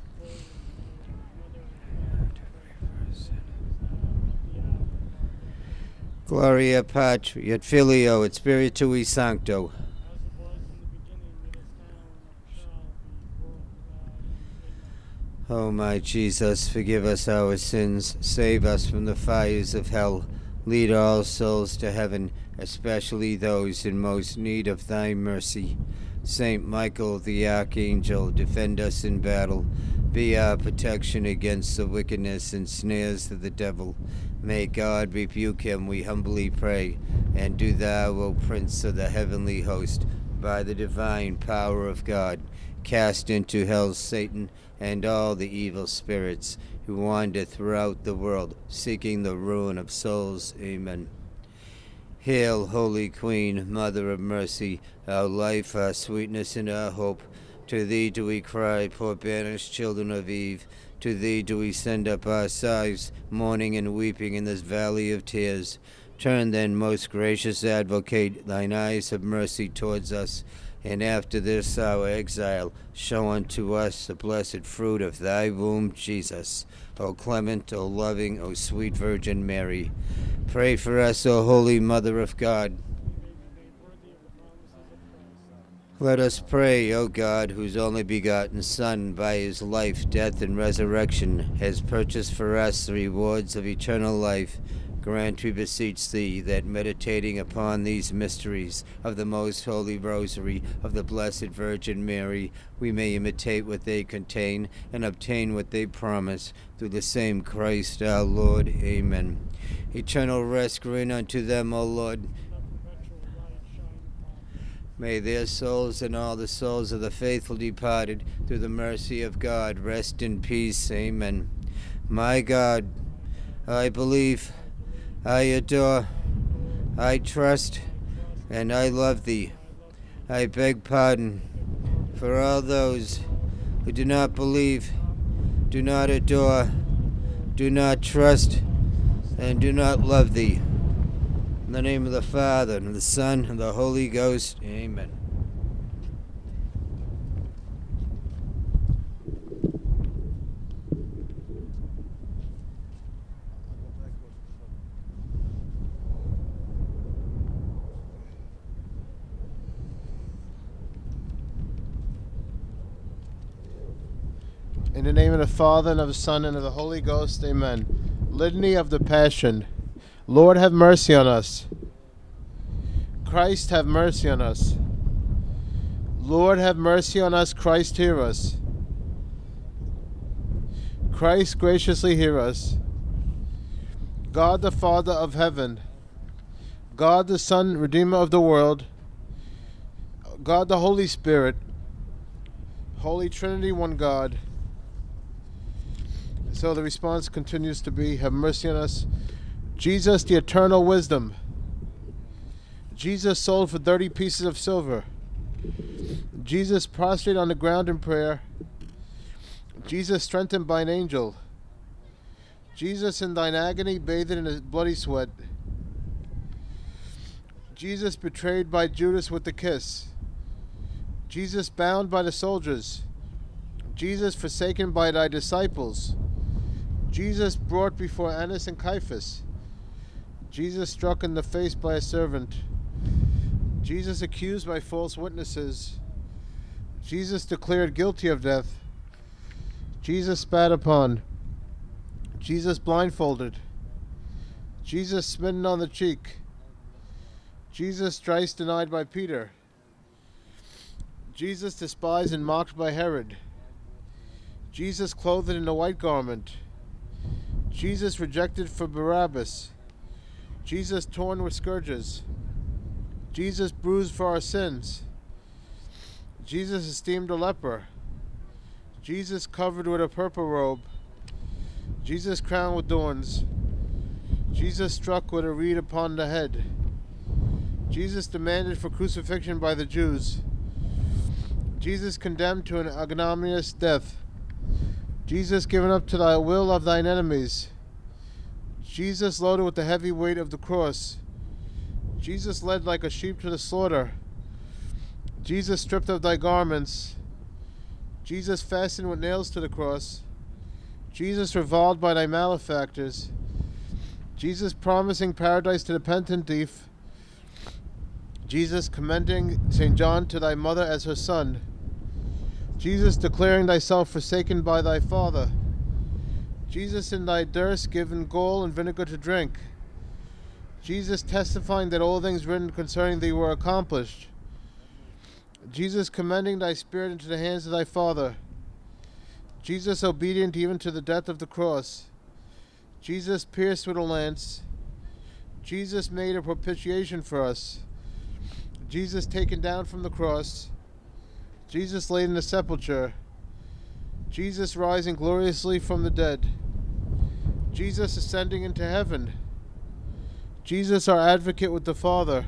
Gloria Patri, et Filio, et Spiritui Sancto. As it was in the beginning, it is now, and ever shall be, world without end. O my Jesus, forgive us our sins, save us from the fires of hell, lead all souls to heaven, especially those in most need of thy mercy. Saint Michael the Archangel, defend us in battle, be our protection against the wickedness and snares of the devil. May God rebuke him, we humbly pray, and do thou, O Prince of the heavenly host, by the divine power of God, cast into hell Satan and all the evil spirits who wander throughout the world, seeking the ruin of souls. Amen. Hail, Holy Queen, Mother of Mercy, our life, our sweetness, and our hope. To thee do we cry, poor banished children of Eve. To thee do we send up our sighs, mourning and weeping in this valley of tears. Turn then, most gracious Advocate, thine eyes of mercy towards us, and after this our exile, show unto us the blessed fruit of thy womb, Jesus. O clement, O loving, O sweet Virgin Mary, pray for us, O Holy Mother of God. Let us pray, O God, whose only begotten Son, by his life, death, and resurrection, has purchased for us the rewards of eternal life. Grant, we beseech thee, that meditating upon these mysteries of the most holy rosary of the Blessed Virgin Mary, we may imitate what they contain and obtain what they promise, through the same Christ our Lord. Amen. Eternal rest grant unto them, O Lord. May their souls and all the souls of the faithful departed, through the mercy of God, rest in peace. Amen. My God, I believe, I adore, I trust, and I love thee. I beg pardon for all those who do not believe, do not adore, do not trust, and do not love thee. In the name of the Father, and of the Son, and the Holy Ghost. Amen. In the name of the Father, and of the Son, and of the Holy Ghost, amen. Litany of the Passion. Lord, have mercy on us. Christ, have mercy on us. Lord, have mercy on us. Christ, hear us. Christ, graciously hear us. God the Father of heaven, God the Son, Redeemer of the world, God the Holy Spirit, Holy Trinity, one God. So the response continues to be, have mercy on us. Jesus, the eternal wisdom. Jesus sold for thirty pieces of silver. Jesus prostrate on the ground in prayer. Jesus strengthened by an angel. Jesus in thine agony bathed in a bloody sweat. Jesus betrayed by Judas with the kiss. Jesus bound by the soldiers. Jesus forsaken by thy disciples. Jesus brought before Annas and Caiaphas. Jesus struck in the face by a servant. Jesus accused by false witnesses. Jesus declared guilty of death. Jesus spat upon. Jesus blindfolded. Jesus smitten on the cheek. Jesus thrice denied by Peter. Jesus despised and mocked by Herod. Jesus clothed in a white garment. Jesus rejected for Barabbas. Jesus torn with scourges. Jesus bruised for our sins. Jesus esteemed a leper. Jesus covered with a purple robe. Jesus crowned with thorns. Jesus struck with a reed upon the head. Jesus demanded for crucifixion by the Jews. Jesus condemned to an ignominious death. Jesus given up to thy will of thine enemies. Jesus loaded with the heavy weight of the cross. Jesus led like a sheep to the slaughter. Jesus stripped of thy garments. Jesus fastened with nails to the cross. Jesus reviled by thy malefactors. Jesus promising paradise to the penitent thief. Jesus commending Saint John to thy mother as her son. Jesus declaring thyself forsaken by thy Father. Jesus in thy durst given gall and vinegar to drink. Jesus testifying that all things written concerning thee were accomplished. Jesus commending thy spirit into the hands of thy Father. Jesus obedient even to the death of the cross. Jesus pierced with a lance. Jesus made a propitiation for us. Jesus taken down from the cross. Jesus laid in the sepulchre. Jesus rising gloriously from the dead. Jesus ascending into heaven. Jesus our advocate with the Father.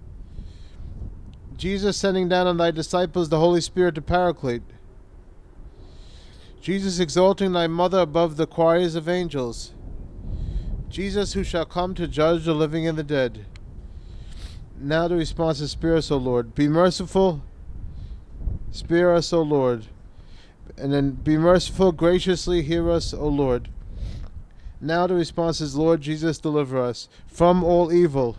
Jesus sending down on thy disciples the Holy Spirit to paraclete. Jesus exalting thy mother above the choirs of angels. Jesus who shall come to judge the living and the dead. Now the response is, spare us, O Lord. Be merciful. Spare us, O Lord. And then, be merciful, graciously hear us, O Lord. Now the response is, Lord Jesus, deliver us from all evil,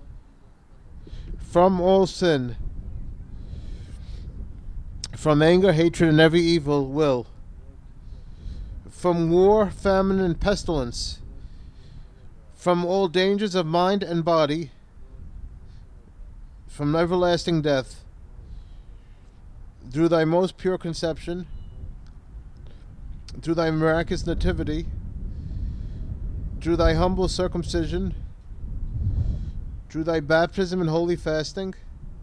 from all sin, from anger, hatred, and every evil will, from war, famine, and pestilence, from all dangers of mind and body, from everlasting death, through thy most pure conception, through thy miraculous nativity, through thy humble circumcision, through thy baptism and holy fasting,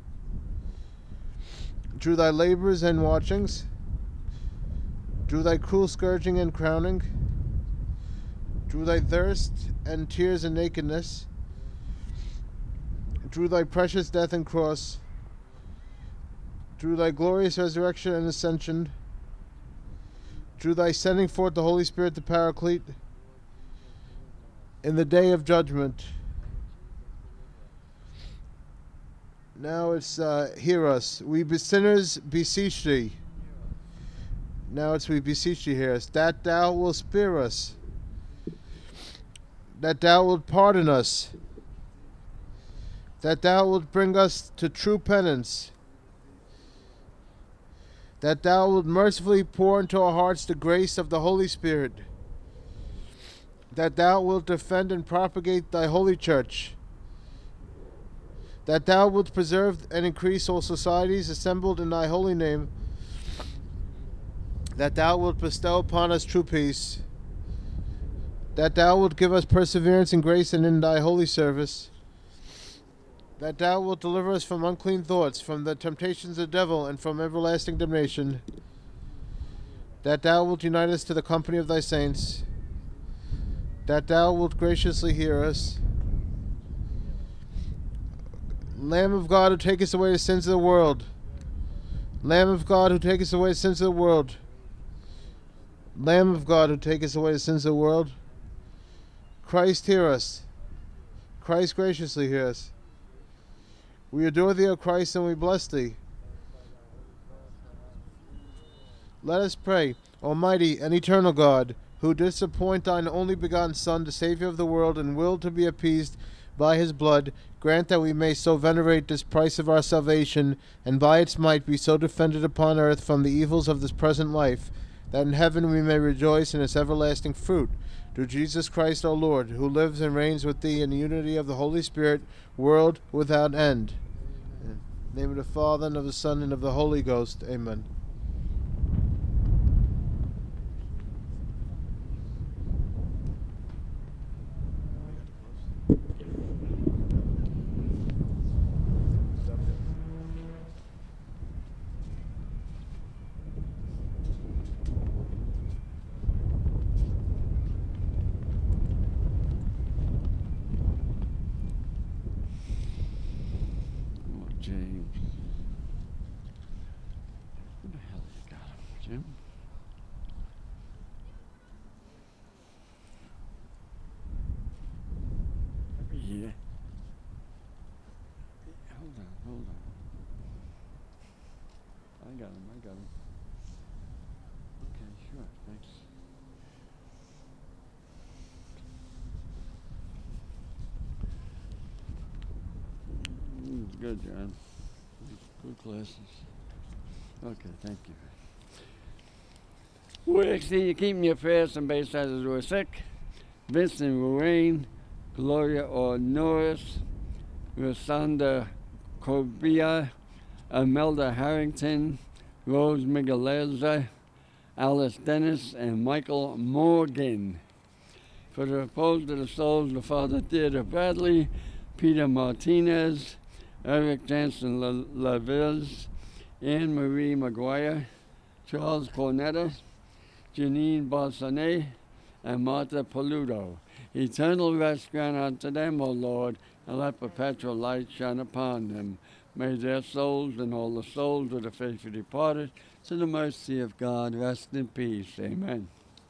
through thy labors and watchings, through thy cruel scourging and crowning, through thy thirst and tears and nakedness, through thy precious death and cross, through thy glorious resurrection and ascension, through thy sending forth the Holy Spirit to paraclete, in the day of judgment, Now it's uh, hear us. We be sinners beseech thee. Now it's we beseech thee, hear us. That thou wilt spare us. That thou wilt pardon us. That thou wilt bring us to true penance. That thou wilt mercifully pour into our hearts the grace of the Holy Spirit. That thou wilt defend and propagate thy holy church. That thou wilt preserve and increase all societies assembled in thy holy name. That thou wilt bestow upon us true peace. That thou wilt give us perseverance and grace and in thy holy service. That thou wilt deliver us from unclean thoughts, from the temptations of the devil, and from everlasting damnation. That thou wilt unite us to the company of thy saints. That thou wilt graciously hear us. Lamb of God, who takest away the sins of the world. Lamb of God, who takest away the sins of the world. Lamb of God, who takest away the sins of the world. Christ, hear us. Christ, graciously hear us. We adore thee, O Christ, and we bless thee. Let us pray. Almighty and eternal God, who didst appoint thine only begotten Son, the Savior of the world, and willed to be appeased by his blood, grant that we may so venerate this price of our salvation, and by its might be so defended upon earth from the evils of this present life, that in heaven we may rejoice in its everlasting fruit. Through Jesus Christ our Lord, who lives and reigns with thee in the unity of the Holy Spirit, world without end. In the name of the Father, and of the Son, and of the Holy Ghost. Amen. James. Where the hell you got him, Jim? Over here. Hold on, hold on. I got him, I got him. Okay, sure, thanks. Mm, Good, John. Good classes. Okay, thank you. We ask that you keep your prayers and base as who are sick. Vincent Ruane, Gloria Norris, Rosanda Corbia, Imelda Harrington, Rose Migaleza, Alice Dennis, and Michael Morgan. For the repose of the souls of Father Theodore Bradley, Peter Martinez, Eric Jansen Lavilles, Anne Marie McGuire, Charles Cornetta, Janine Barsonet, and Martha Paludo. Eternal rest grant unto them, O Lord, and let perpetual light shine upon them. May their souls and all the souls of the faithful departed to the mercy of God rest in peace. Amen.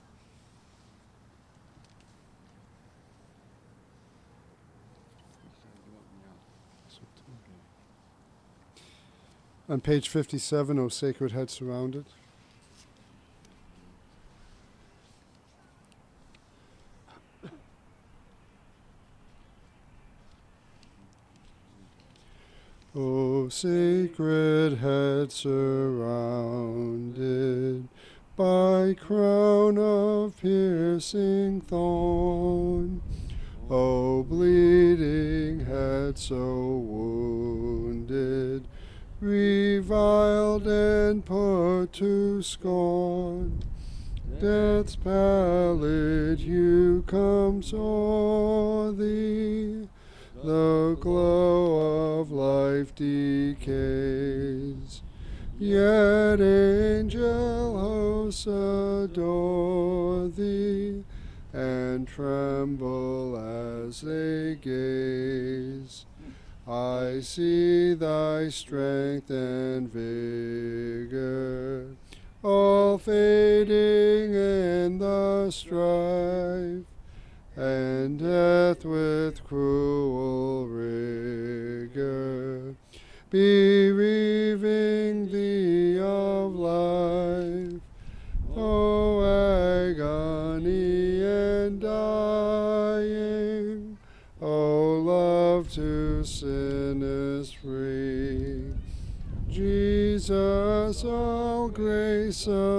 On page fifty-seven, O Sacred Head Surrounded. O Sacred Head surrounded by crown of piercing thorn, O bleeding head so wounded, reviled and put to scorn, death's pallid hue comes o'er thee, the glow of life decays, yet angel hosts adore thee, and tremble as they gaze. I see thy strength and vigor, all fading in the strife, and death with cruel rigor bereaving thee of life. O agony and dying, O love to sinners free. Jesus, all grace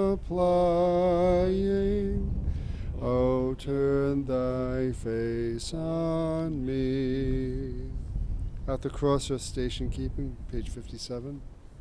supplying, O turn thy face on me. At the cross, or station keeping, page fifty-seven.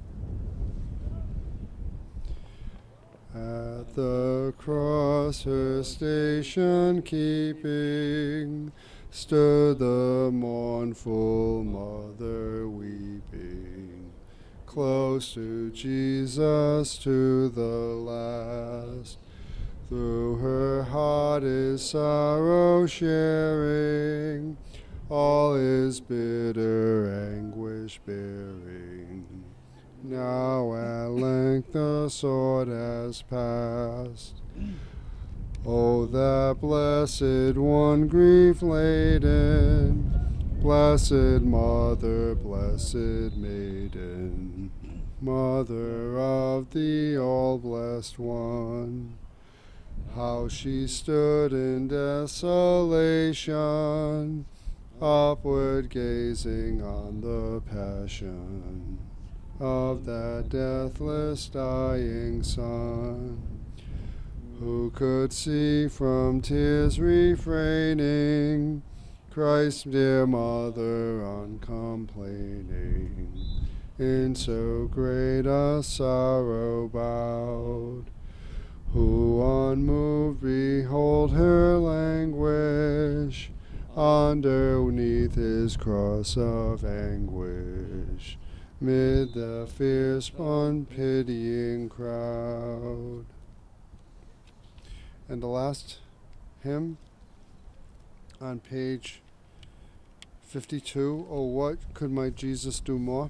At the cross, her station keeping, stood the mournful mother weeping, close to Jesus to the last. Through her heart is sorrow sharing, all is bitter anguish bearing. Now at length the sword has passed. O that blessed one grief laden, blessed mother, blessed maiden, mother of the all-blessed one. How she stood in desolation, upward gazing on the passion of that deathless dying Son. Who could see from tears refraining, Christ's dear mother uncomplaining, in so great a sorrow bowed? Who unmoved behold her languish, underneath his cross of anguish, mid the fierce unpitying crowd. And the last hymn on page fifty-two, Oh, what could my Jesus do more?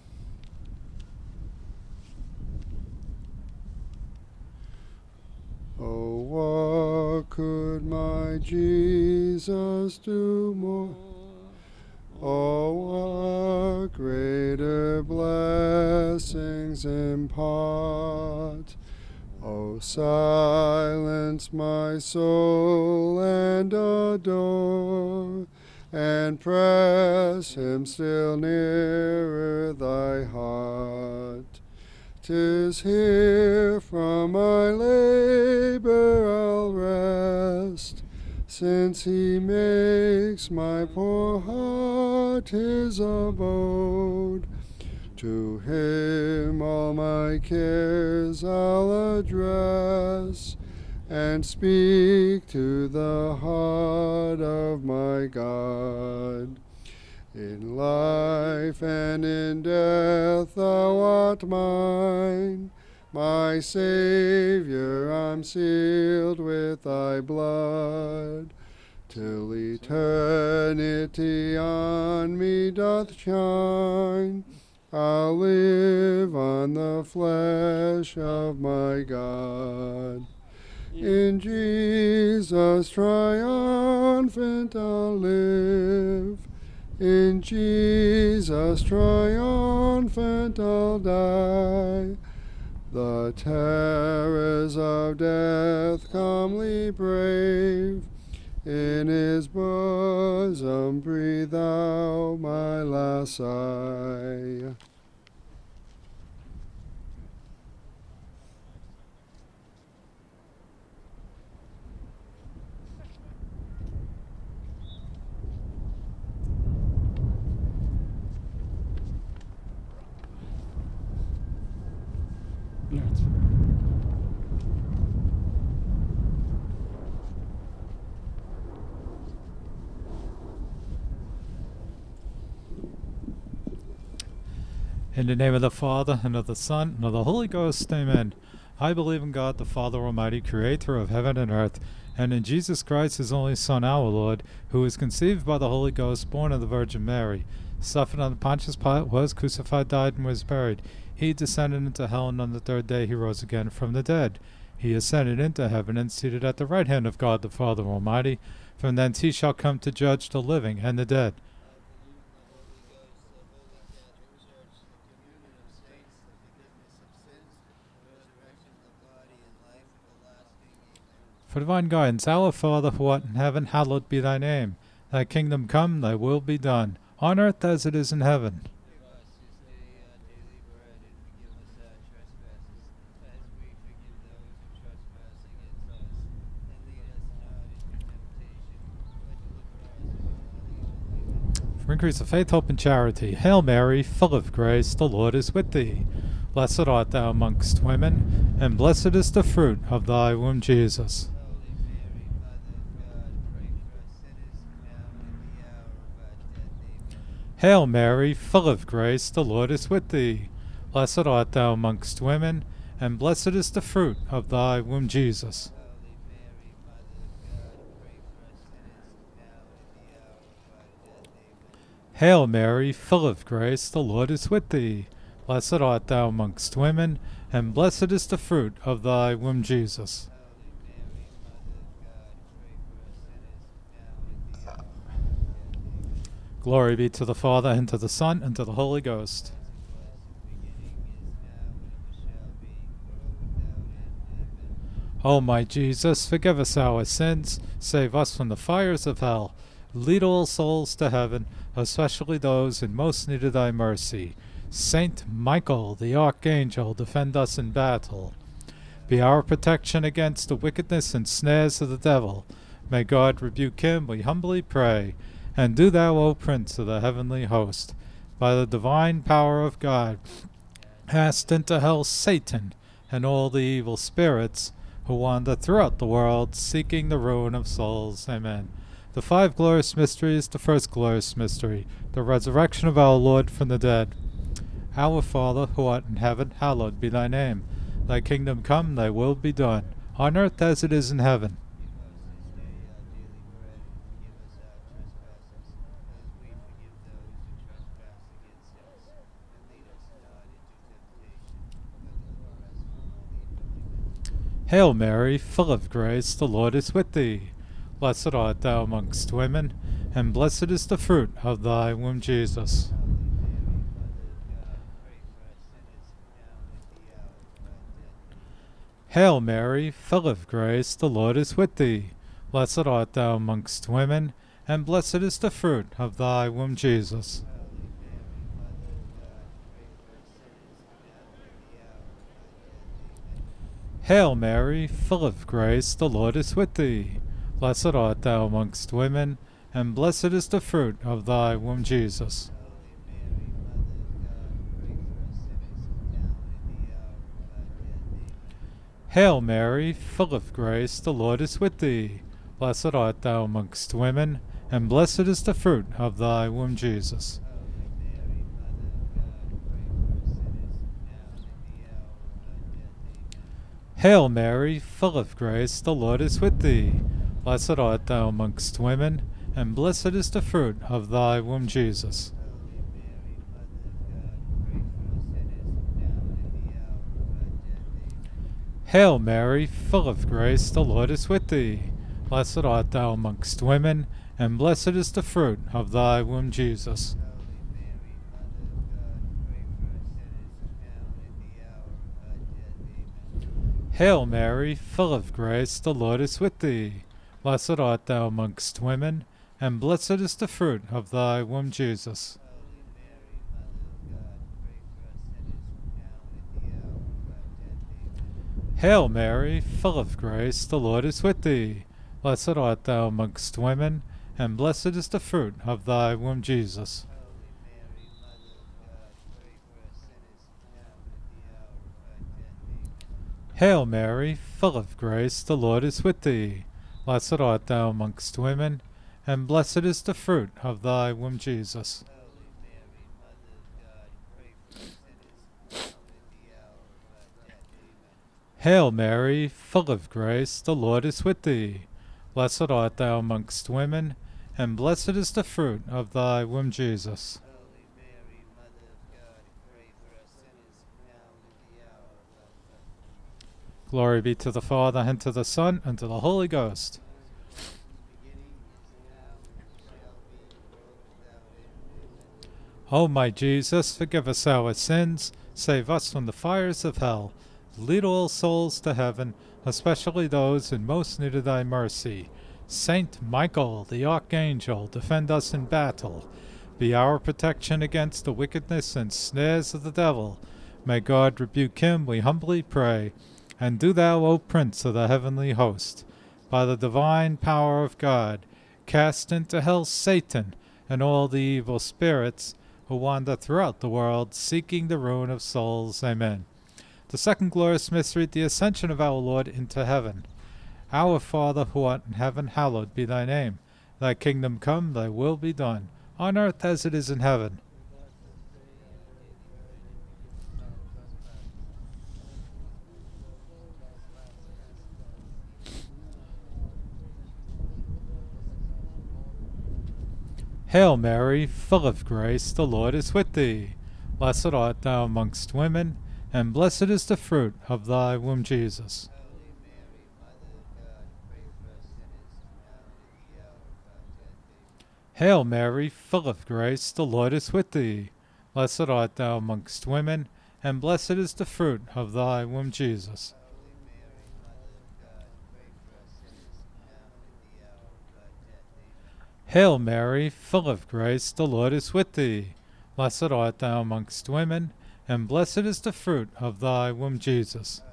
Oh, what could my Jesus do more? Oh, what greater blessings impart? Oh, silence my soul and adore, and press him still nearer thy heart. 'Tis here from my labor I'll rest, since he makes my poor heart his abode. To him all my cares I'll address, and speak to the heart of my God. In life and in death thou art mine, my Savior, I'm sealed with thy blood. Till eternity on me doth shine, I'll live on the flesh of my God. In Jesus triumphant I'll live, in Jesus triumphant I'll die. The terrors of death calmly brave, in his bosom breathe thou my last sigh. Yes. In the name of the Father, and of the Son, and of the Holy Ghost, amen. I believe in God, the Father Almighty, creator of heaven and earth, and in Jesus Christ, his only Son, our Lord, who was conceived by the Holy Ghost, born of the Virgin Mary, suffered under Pontius Pilate, was crucified, died, and was buried. He descended into hell, and on the third day he rose again from the dead. He ascended into heaven, and seated at the right hand of God, the Father Almighty. From thence he shall come to judge the living and the dead. For divine guidance, our Father who art in heaven, hallowed be thy name. Thy kingdom come, thy will be done, on earth as it is in heaven. Give us this day our daily bread, and forgive us our trespasses, as we forgive those who trespass against us. And lead us not into temptation, but deliver us from all evil. For increase of faith, hope, and charity. Hail Mary, full of grace, the Lord is with thee. Blessed art thou amongst women, and blessed is the fruit of thy womb, Jesus. Holy Mary, Mother of God, pray for us sinners, now and at the hour of our death. Amen. Hail Mary, full of grace, the Lord is with thee. Blessed art thou amongst women, and blessed is the fruit of thy womb, Jesus. Holy Mary, Mother of God, pray for us sinners, now and at the hour of our death. Amen. Hail Mary, full of grace, the Lord is with thee. Blessed art thou amongst women, and blessed is the fruit of thy womb, Jesus. Holy Mary, Mother of God, pray for us sinners, now and at the hour of our death. Amen. Glory be to the Father, and to the Son, and to the Holy Ghost. As it was in the beginning, is now, and ever shall be, world without end. Amen. O my Jesus, forgive us our sins, save us from the fires of hell, lead all souls to heaven, especially those in most need of thy mercy. Saint Michael, the Archangel, defend us in battle. Be our protection against the wickedness and snares of the devil. May God rebuke him, we humbly pray. And do thou, O Prince of the heavenly host, by the divine power of God, cast into hell Satan and all the evil spirits who wander throughout the world, seeking the ruin of souls. Amen. The five glorious mysteries, the first glorious mystery, the resurrection of our Lord from the dead. Our Father, who art in heaven, hallowed be thy name. Thy kingdom come, thy will be done, on earth as it is in heaven. Hail Mary, full of grace, the Lord is with thee. Blessed art thou amongst women, and blessed is the fruit of thy womb, Jesus. Hail Mary, full of grace, the Lord is with thee. Blessed art thou amongst women, and blessed is the fruit of thy womb, Jesus. Hail Mary, full of grace, the Lord is with thee. Blessed art thou amongst women, and blessed is the fruit of thy womb, Jesus. Hail Mary, full of grace, the Lord is with thee. Blessed art thou amongst women, and blessed is the fruit of thy womb, Jesus. Hail Mary, full of grace, the Lord is with thee. Blessed art thou amongst women, and blessed is the fruit of thy womb, Jesus. Hail Mary, full of grace, the Lord is with thee. Blessed art thou amongst women, and blessed is the fruit of thy womb, Jesus. Hail Mary, full of grace, the Lord is with thee. Blessed art thou amongst women, and blessed is the fruit of thy womb, Jesus. Hail Mary, full of grace, the Lord is with thee. Blessed art thou amongst women, and blessed is the fruit of thy womb, Jesus. Hail Mary, full of grace, the Lord is with thee. Blessed art thou amongst women, and blessed is the fruit of thy womb, Jesus. Hail Mary, full of grace, the Lord is with thee. Blessed art thou amongst women, and blessed is the fruit of thy womb, Jesus. Glory be to the Father, and to the Son, and to the Holy Ghost. O my Jesus, forgive us our sins, save us from the fires of hell, Lead all souls to heaven, especially those in most need of thy mercy. Saint Michael, the archangel, defend us in battle. Be our protection against the wickedness and snares of the devil. May God rebuke him, we humbly pray. And do thou, O Prince of the heavenly host, by the divine power of God, cast into hell Satan and all the evil spirits who wander throughout the world, seeking the ruin of souls. Amen. The second glorious mystery, the ascension of our Lord into heaven. Our Father, who art in heaven, hallowed be thy name. Thy kingdom come, thy will be done, on earth as it is in heaven. Hail Mary, full of grace, the Lord is with thee. Blessed art thou amongst women, and blessed is the fruit of thy womb, Jesus. Hail Mary, full of grace, the Lord is with thee. Blessed art thou amongst women, and blessed is the fruit of thy womb, Jesus. Hail Mary, full of grace, the Lord is with thee. Blessed art thou amongst women, and blessed is the fruit of thy womb, Jesus.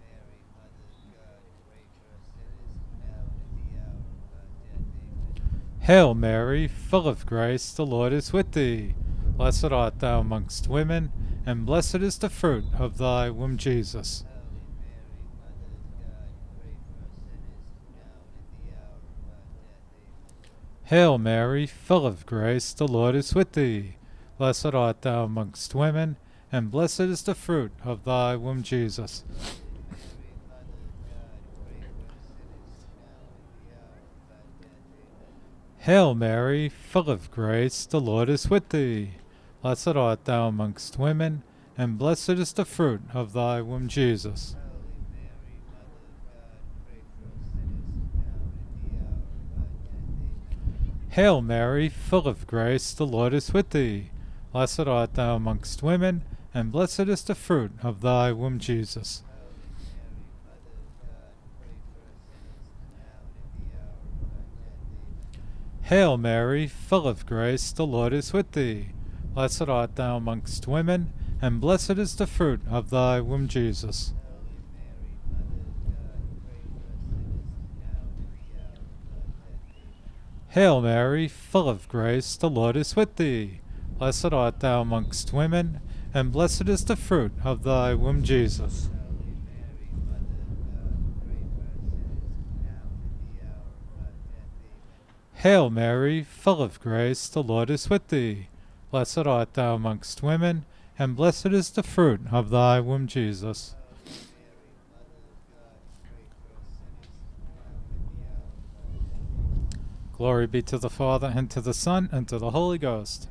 Hail Mary, full of grace, the Lord is with thee. Blessed art thou amongst women, and blessed is the fruit of thy womb, Jesus. Hail Mary, full of grace, the Lord is with thee. Blessed art thou amongst women, and blessed is the fruit of thy womb, Jesus. Hail Mary, full of grace, the Lord is with thee. Blessed art thou amongst women, and blessed is the fruit of thy womb, Jesus. Hail Mary, full of grace, the Lord is with thee. Blessed art thou amongst women, and blessed is the fruit of thy womb, Jesus. Hail Mary, full of grace, the Lord is with thee. Blessed art thou amongst women, and blessed is the fruit of thy womb, Jesus. Hail Mary, full of grace, the Lord is with thee. Blessed art thou amongst women, and blessed is the fruit of thy womb, Jesus. Hail Mary, full of grace, the Lord is with thee. Blessed art thou amongst women, and blessed is the fruit of thy womb, Jesus. Glory be to the Father, and to the Son, and to the Holy Ghost.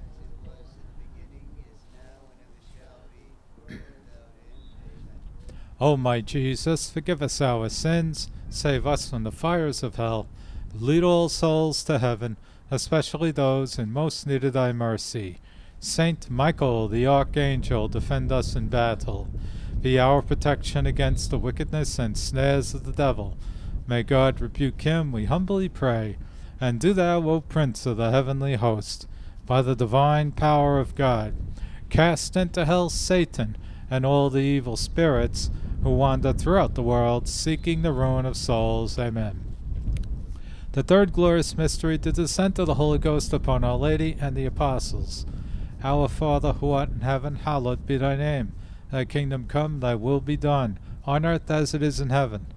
O my Jesus, forgive us our sins, save us from the fires of hell, lead all souls to heaven, especially those in most need of thy mercy. Saint Michael, the archangel, defend us in battle. Be our protection against the wickedness and snares of the devil. May God rebuke him, we humbly pray. And do thou, O Prince of the heavenly host, by the divine power of God, cast into hell Satan and all the evil spirits who wander throughout the world, seeking the ruin of souls. Amen. The third glorious mystery, the descent of the Holy Ghost upon Our Lady and the Apostles. Our Father, who art in heaven, hallowed be thy name. Thy kingdom come, thy will be done, on earth as it is in heaven.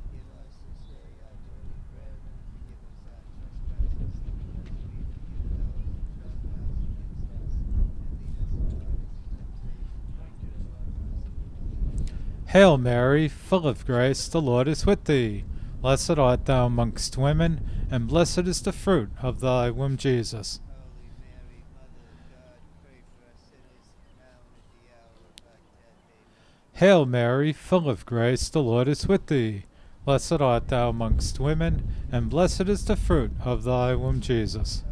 Hail Mary, full of grace, the Lord is with thee. Blessed art thou amongst women, and blessed is the fruit of thy womb, Jesus. Hail Mary, full of grace, the Lord is with thee. Blessed art thou amongst women, and blessed is the fruit of thy womb, Jesus.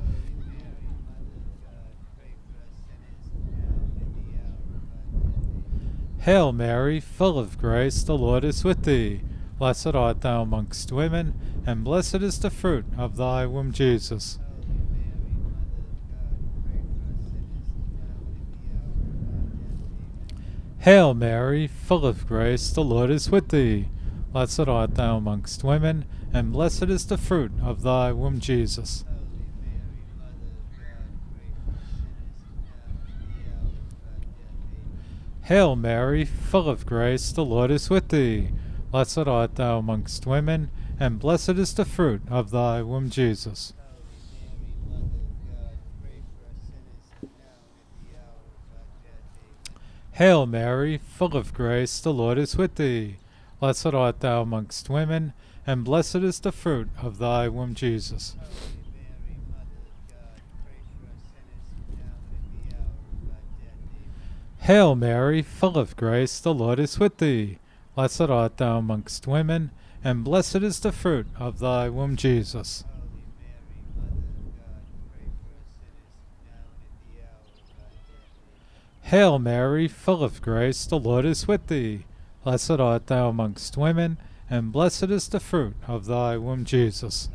Hail Mary, full of grace, the Lord is with thee. Blessed art thou amongst women, and blessed is the fruit of thy womb, Jesus. Hail Mary, full of grace, the Lord is with thee. Blessed art thou amongst women, and blessed is the fruit of thy womb, Jesus. Hail Mary, full of grace, the Lord is with thee. Blessed art thou amongst women, and blessed is the fruit of thy womb, Jesus. Hail Mary, full of grace, the Lord is with thee. Blessed art thou amongst women, and blessed is the fruit of thy womb, Jesus. Hail Mary, full of grace, the Lord is with thee. Blessed art thou amongst women, and blessed is the fruit of thy womb, Jesus. Hail Mary, full of grace, the Lord is with thee. Blessed art thou amongst women, and blessed is the fruit of thy womb, Jesus.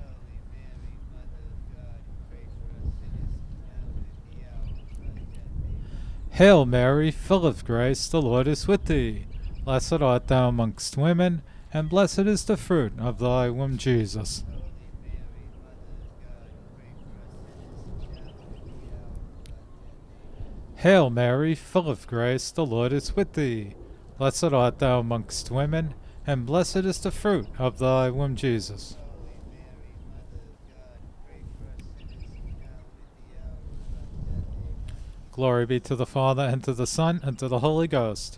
Hail Mary, full of grace, the Lord is with thee. Blessed art thou amongst women, and blessed is the fruit of thy womb, Jesus. Hail Mary, full of grace, the Lord is with thee. Blessed art thou amongst women, and blessed is the fruit of thy womb, Jesus. Glory be to the Father, and to the Son, and to the Holy Ghost.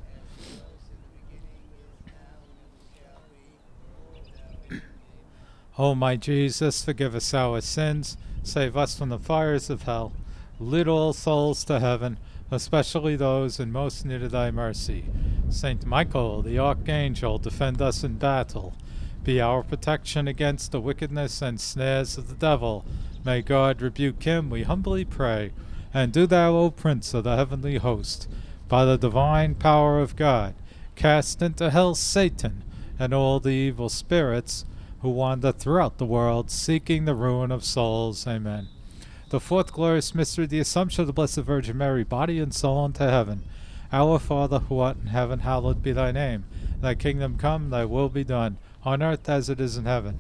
O my Jesus, forgive us our sins, save us from the fires of hell, lead all souls to heaven, especially those in most need of thy mercy. Saint Michael, the Archangel, defend us in battle. Be our protection against the wickedness and snares of the devil. May God rebuke him, we humbly pray. And do thou, O Prince of the heavenly host, by the divine power of God, cast into hell Satan and all the evil spirits who wander throughout the world, seeking the ruin of souls. Amen. The fourth glorious mystery, the Assumption of the Blessed Virgin Mary, body and soul, into heaven. Our Father, who art in heaven, hallowed be thy name. Thy kingdom come, thy will be done, on earth as it is in heaven.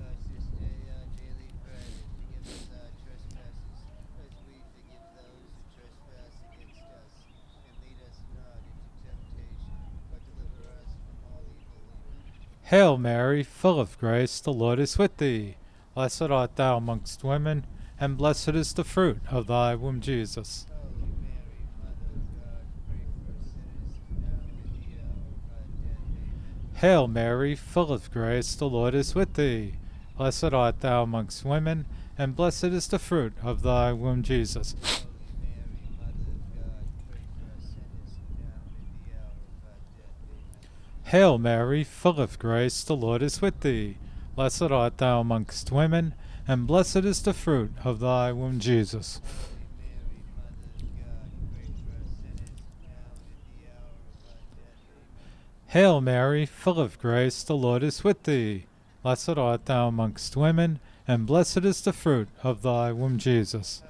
Hail Mary, full of grace, the Lord is with thee. Blessed art thou amongst women, and blessed is the fruit of thy womb, Jesus. Hail Mary, full of grace, the Lord is with thee. Blessed art thou amongst women, and blessed is the fruit of thy womb, Jesus. Hail Mary, full of grace, the Lord is with thee. Blessed art thou amongst women, and blessed is the fruit of thy womb, Jesus. Hail Mary, full of grace, the Lord is with thee. Blessed art thou amongst women, and blessed is the fruit of thy womb, Jesus.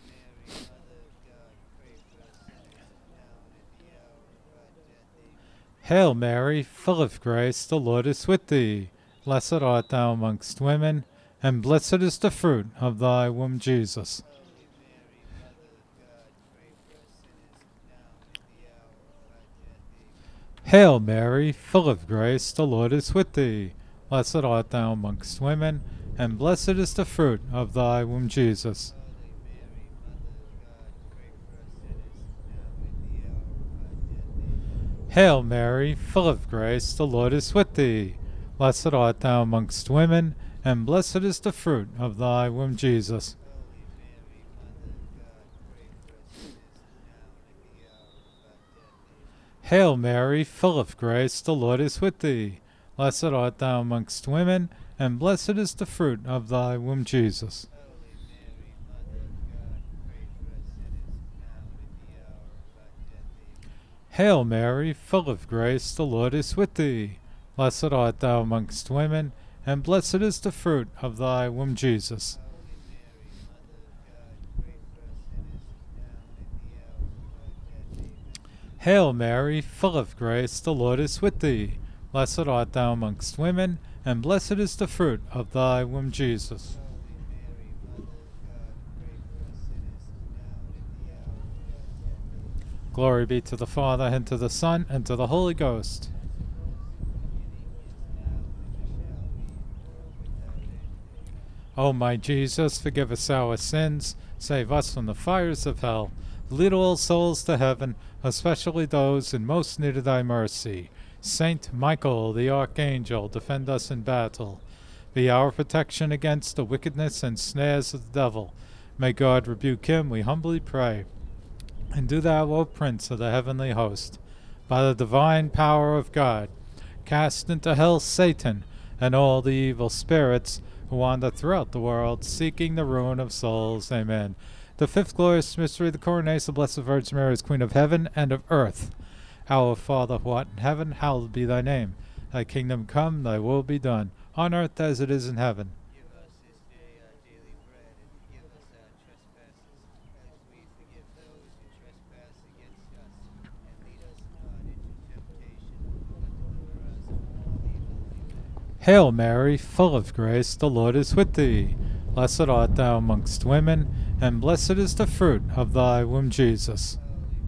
Hail Mary, full of grace, the Lord is with thee. Blessed art thou amongst women, and blessed is the fruit of thy womb, Jesus. Hail Mary, full of grace, the Lord is with thee. Blessed art thou amongst women, and blessed is the fruit of thy womb, Jesus. Hail Mary, full of grace, the Lord is with thee. Blessed art thou amongst women, and blessed is the fruit of thy womb, Jesus. Hail Mary, full of grace, the Lord is with thee. Blessed art thou amongst women, and blessed is the fruit of thy womb, Jesus. Hail Mary, full of grace, the Lord is with thee. Blessed art thou amongst women, and blessed is the fruit of thy womb, Jesus. Hail Mary, full of grace, the Lord is with thee. Blessed art thou amongst women, and blessed is the fruit of thy womb, Jesus. Glory be to the Father, and to the Son, and to the Holy Ghost. O my Jesus, forgive us our sins, save us from the fires of hell, lead all souls to heaven, especially those in most need of thy mercy. Saint Michael, the Archangel, defend us in battle. Be our protection against the wickedness and snares of the devil. May God rebuke him, we humbly pray. And do thou, O Prince of the heavenly host, by the divine power of God, cast into hell Satan and all the evil spirits who wander throughout the world, seeking the ruin of souls. Amen. The fifth glorious mystery, the coronation of the Blessed Virgin Mary as Queen of heaven and of earth. Our Father, who art in heaven, hallowed be thy name. Thy kingdom come, thy will be done, on earth as it is in heaven. Give us this day our daily bread, and forgive us our trespasses, as we forgive those who trespass against us. And lead us not into temptation, but deliver us from all evil. Amen. Hail Mary, full of grace, the Lord is with thee. Blessed art thou amongst women, and blessed is the fruit of thy womb, Jesus.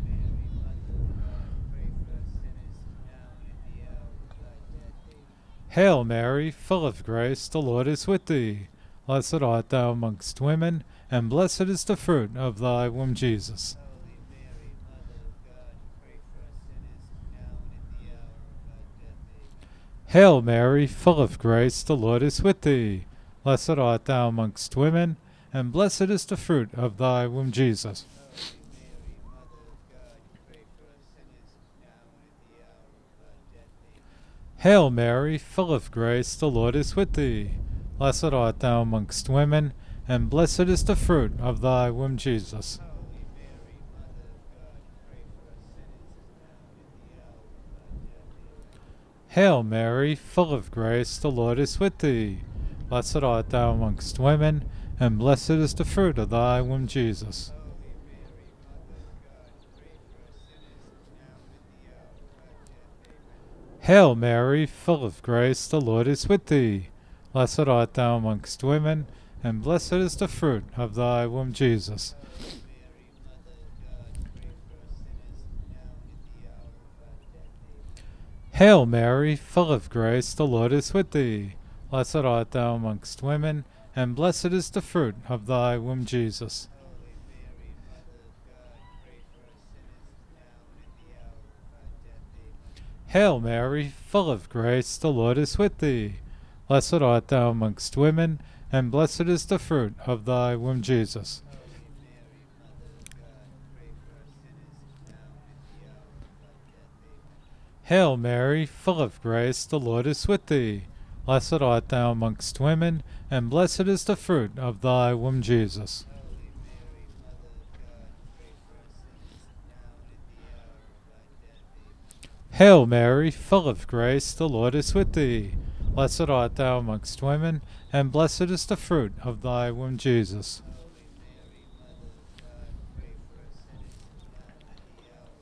Hail Mary, full of grace, the Lord is with thee. Blessed art thou amongst women, and blessed is the fruit of thy womb, Jesus. Holy Mary, Mother of God, pray for us sinners, now and at the hour of our death. Amen. Hail Mary, full of grace, the Lord is with thee. Blessed art thou amongst women, and blessed is the fruit of thy womb, Jesus. Holy Mary, Mother of God, pray for us sinners, now and at the hour of our death. Amen. Hail Mary, full of grace, the Lord is with thee. Blessed art thou amongst women, and blessed is the fruit of thy womb, Jesus. Holy Mary, Mother of God, pray for us sinners, now and at the hour of our death. Amen. Hail Mary, full of grace, the Lord is with thee. Blessed art thou amongst women, and blessed is the fruit of thy womb, Jesus. Holy Mary, Mother of God, pray for us sinners, now and at the hour of our death. Amen. Hail Mary, full of grace, the Lord is with thee. Blessed art thou amongst women, and blessed is the fruit of thy womb, Jesus. Holy Mary, Mother of God, pray for us sinners, now and at the hour of our death. Amen. Hail Mary, full of grace, the Lord is with thee. Blessed art thou amongst women, and blessed is the fruit of thy womb, Jesus. Holy Mary, Mother of God, pray for us sinners, now and at the hour of our death. Amen. Hail Mary, full of grace, the Lord is with thee. Blessed art thou amongst women, and blessed is the fruit of thy womb, Jesus. Holy Mary, Mother of God, pray for us sinners, now and at the hour of our death. Amen. Hail Mary, full of grace, the Lord is with thee. Blessed art thou amongst women, and blessed is the fruit of thy womb, Jesus. Holy Mary, Mother of God, pray for us sinners, now and at the hour of our death. Amen. Hail Mary, full of grace, the Lord is with thee. Blessed art thou amongst women, and blessed is the fruit of thy womb, Jesus. Holy Mary, Mother of God, pray for us sinners, now and at the hour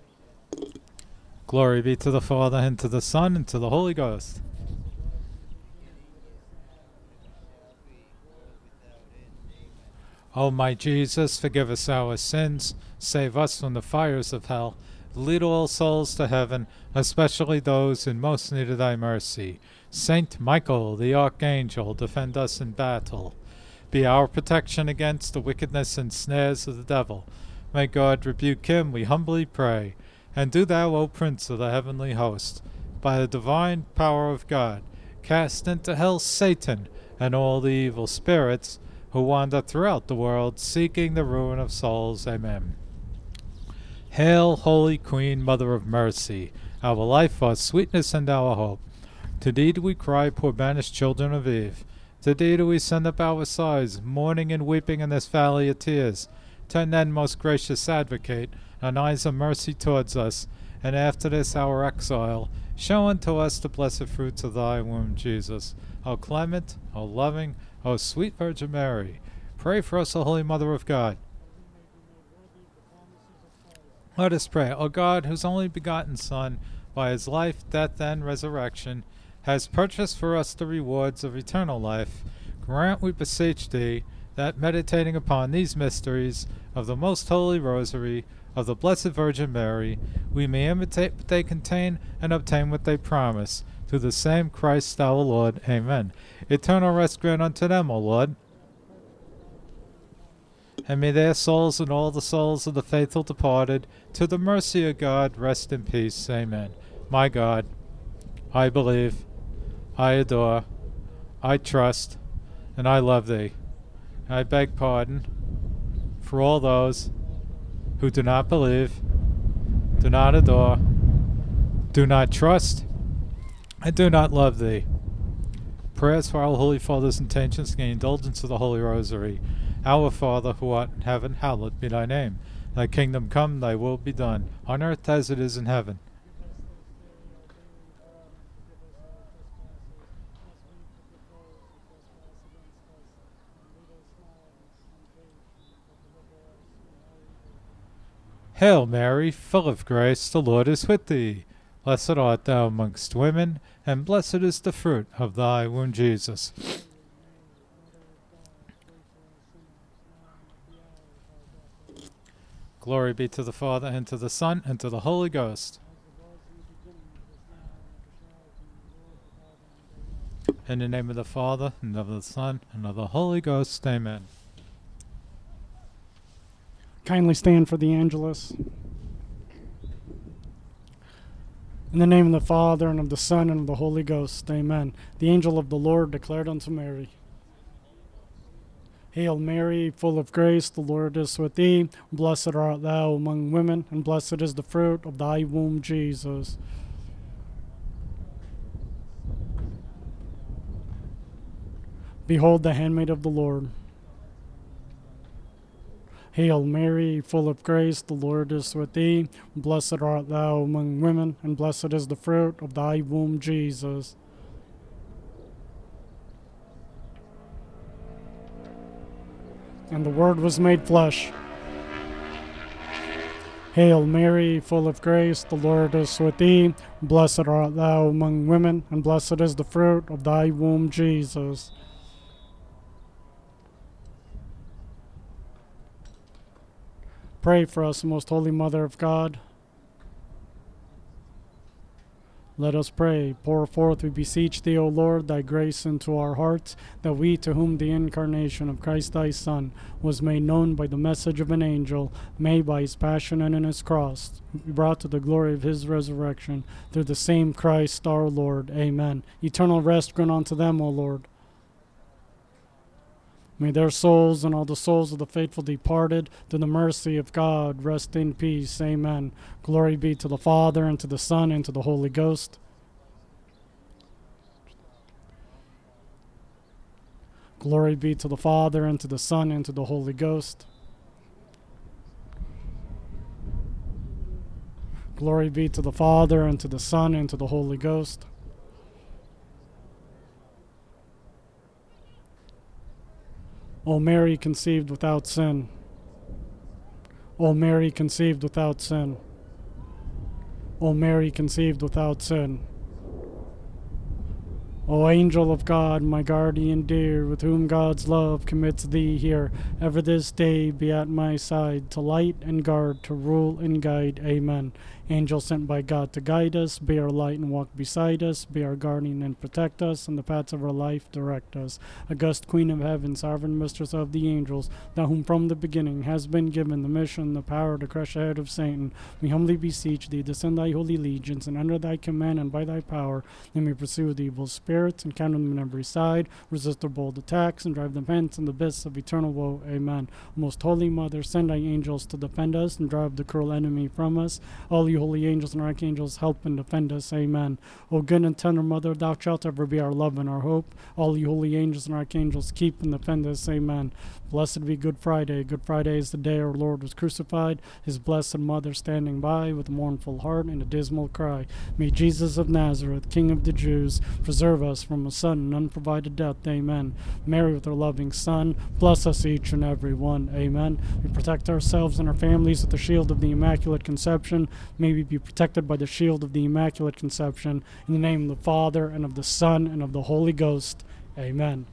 of our death. Amen. Glory be to the Father, and to the Son, and to the Holy Ghost. O my Jesus, forgive us our sins, save us from the fires of hell, lead all souls to heaven, especially those in most need of thy mercy. Saint Michael, the Archangel, defend us in battle. Be our protection against the wickedness and snares of the devil. May God rebuke him, we humbly pray. And do thou, O Prince of the heavenly host, by the divine power of God, cast into hell Satan and all the evil spirits who wander throughout the world, seeking the ruin of souls. Amen. Hail, Holy Queen, Mother of Mercy, our life, our sweetness, and our hope. To thee do we cry, poor banished children of Eve. To thee do we send up our sighs, mourning and weeping in this valley of tears. Turn then, most gracious Advocate, thine eyes of mercy towards us, and after this our exile, show unto us the blessed fruits of thy womb, Jesus. O clement, O loving, O sweet Virgin Mary, pray for us, O Holy Mother of God. Let us pray. O God, whose only begotten Son, by his life, death, and resurrection, has purchased for us the rewards of eternal life, grant, we beseech thee, that meditating upon these mysteries of the most holy Rosary of the Blessed Virgin Mary, we may imitate what they contain and obtain what they promise. Through the same Christ our Lord. Amen. Eternal rest grant unto them, O Lord. And may their souls and all the souls of the faithful departed, to the mercy of God, rest in peace. Amen. My God, I believe, I adore, I trust, and I love thee. I beg pardon for all those who do not believe, do not adore, do not trust, and do not love thee. Prayers for our Holy Father's intentions gain indulgence of the Holy Rosary. Our Father, who art in heaven, hallowed be thy name. Thy kingdom come, thy will be done, on earth as it is in heaven. Hail Mary, full of grace, the Lord is with thee. Blessed art thou amongst women, and blessed is the fruit of thy womb, Jesus. Glory be to the Father, and to the Son, and to the Holy Ghost. In the name of the Father, and of the Son, and of the Holy Ghost. Amen. Kindly stand for the Angelus. In the name of the Father, and of the Son, and of the Holy Ghost. Amen. The angel of the Lord declared unto Mary, Hail Mary, full of grace, the Lord is with thee. Blessed art thou among women, and blessed is the fruit of thy womb, Jesus. Behold the handmaid of the Lord. Hail Mary, full of grace, the Lord is with thee. Blessed art thou among women, and blessed is the fruit of thy womb, Jesus. And the Word was made flesh. Hail Mary, full of grace, the Lord is with thee. Blessed art thou among women, and blessed is the fruit of thy womb, Jesus. Pray for us, Most Holy Mother of God. Let us pray. Pour forth, we beseech thee, O Lord, thy grace into our hearts, that we, to whom the incarnation of Christ thy Son was made known by the message of an angel, may by his passion and in his cross be brought to the glory of his resurrection, through the same Christ our Lord. Amen. Eternal rest grant unto them, O Lord. May their souls and all the souls of the faithful departed, through the mercy of God, rest in peace. Amen. Glory be to the Father, and to the Son, and to the Holy Ghost. Glory be to the Father, and to the Son, and to the Holy Ghost. Glory be to the Father, and to the Son, and to the Holy Ghost. O Mary, conceived without sin. O Mary, conceived without sin. O Mary, conceived without sin. O angel of God, my guardian dear, with whom God's love commits thee here, ever this day be at my side, to light and guard, to rule and guide. Amen. Angel sent by God to guide us, be our light and walk beside us, be our guardian and protect us, in the paths of our life direct us. August Queen of Heaven, sovereign mistress of the angels, thou whom from the beginning has been given the mission, the power to crush the head of Satan, we humbly beseech thee, descend thy holy legions, and under thy command and by thy power, let me pursue the evil spirit spirits, encounter them on every side, resist their bold attacks, and drive them hence in the abyss of eternal woe. Amen. Most Holy Mother, send thy angels to defend us and drive the cruel enemy from us. All you holy angels and archangels, help and defend us. Amen. O good and tender Mother, thou shalt ever be our love and our hope. All you holy angels and archangels, keep and defend us. Amen. Blessed be Good Friday. Good Friday is the day our Lord was crucified, his blessed mother standing by with a mournful heart and a dismal cry. May Jesus of Nazareth, King of the Jews, preserve us from a sudden unprovided death. Amen. Mary with her loving Son, bless us each and every one. Amen. We protect ourselves and our families with the shield of the Immaculate Conception. May we be protected by the shield of the Immaculate Conception. In the name of the Father, and of the Son, and of the Holy Ghost. Amen.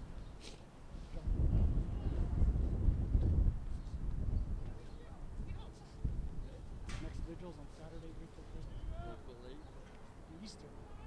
Next vigil's on Saturday, April fifth. Easter.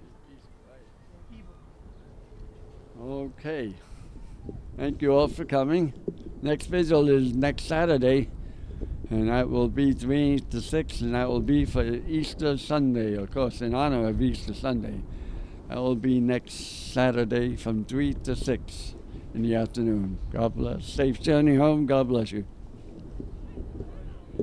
Okay. Thank you all for coming. Next vigil is next Saturday, and that will be three to six, and that will be for Easter Sunday, of course, in honor of Easter Sunday. That will be next Saturday from three to six in the afternoon. God bless. Safe journey home. God bless you.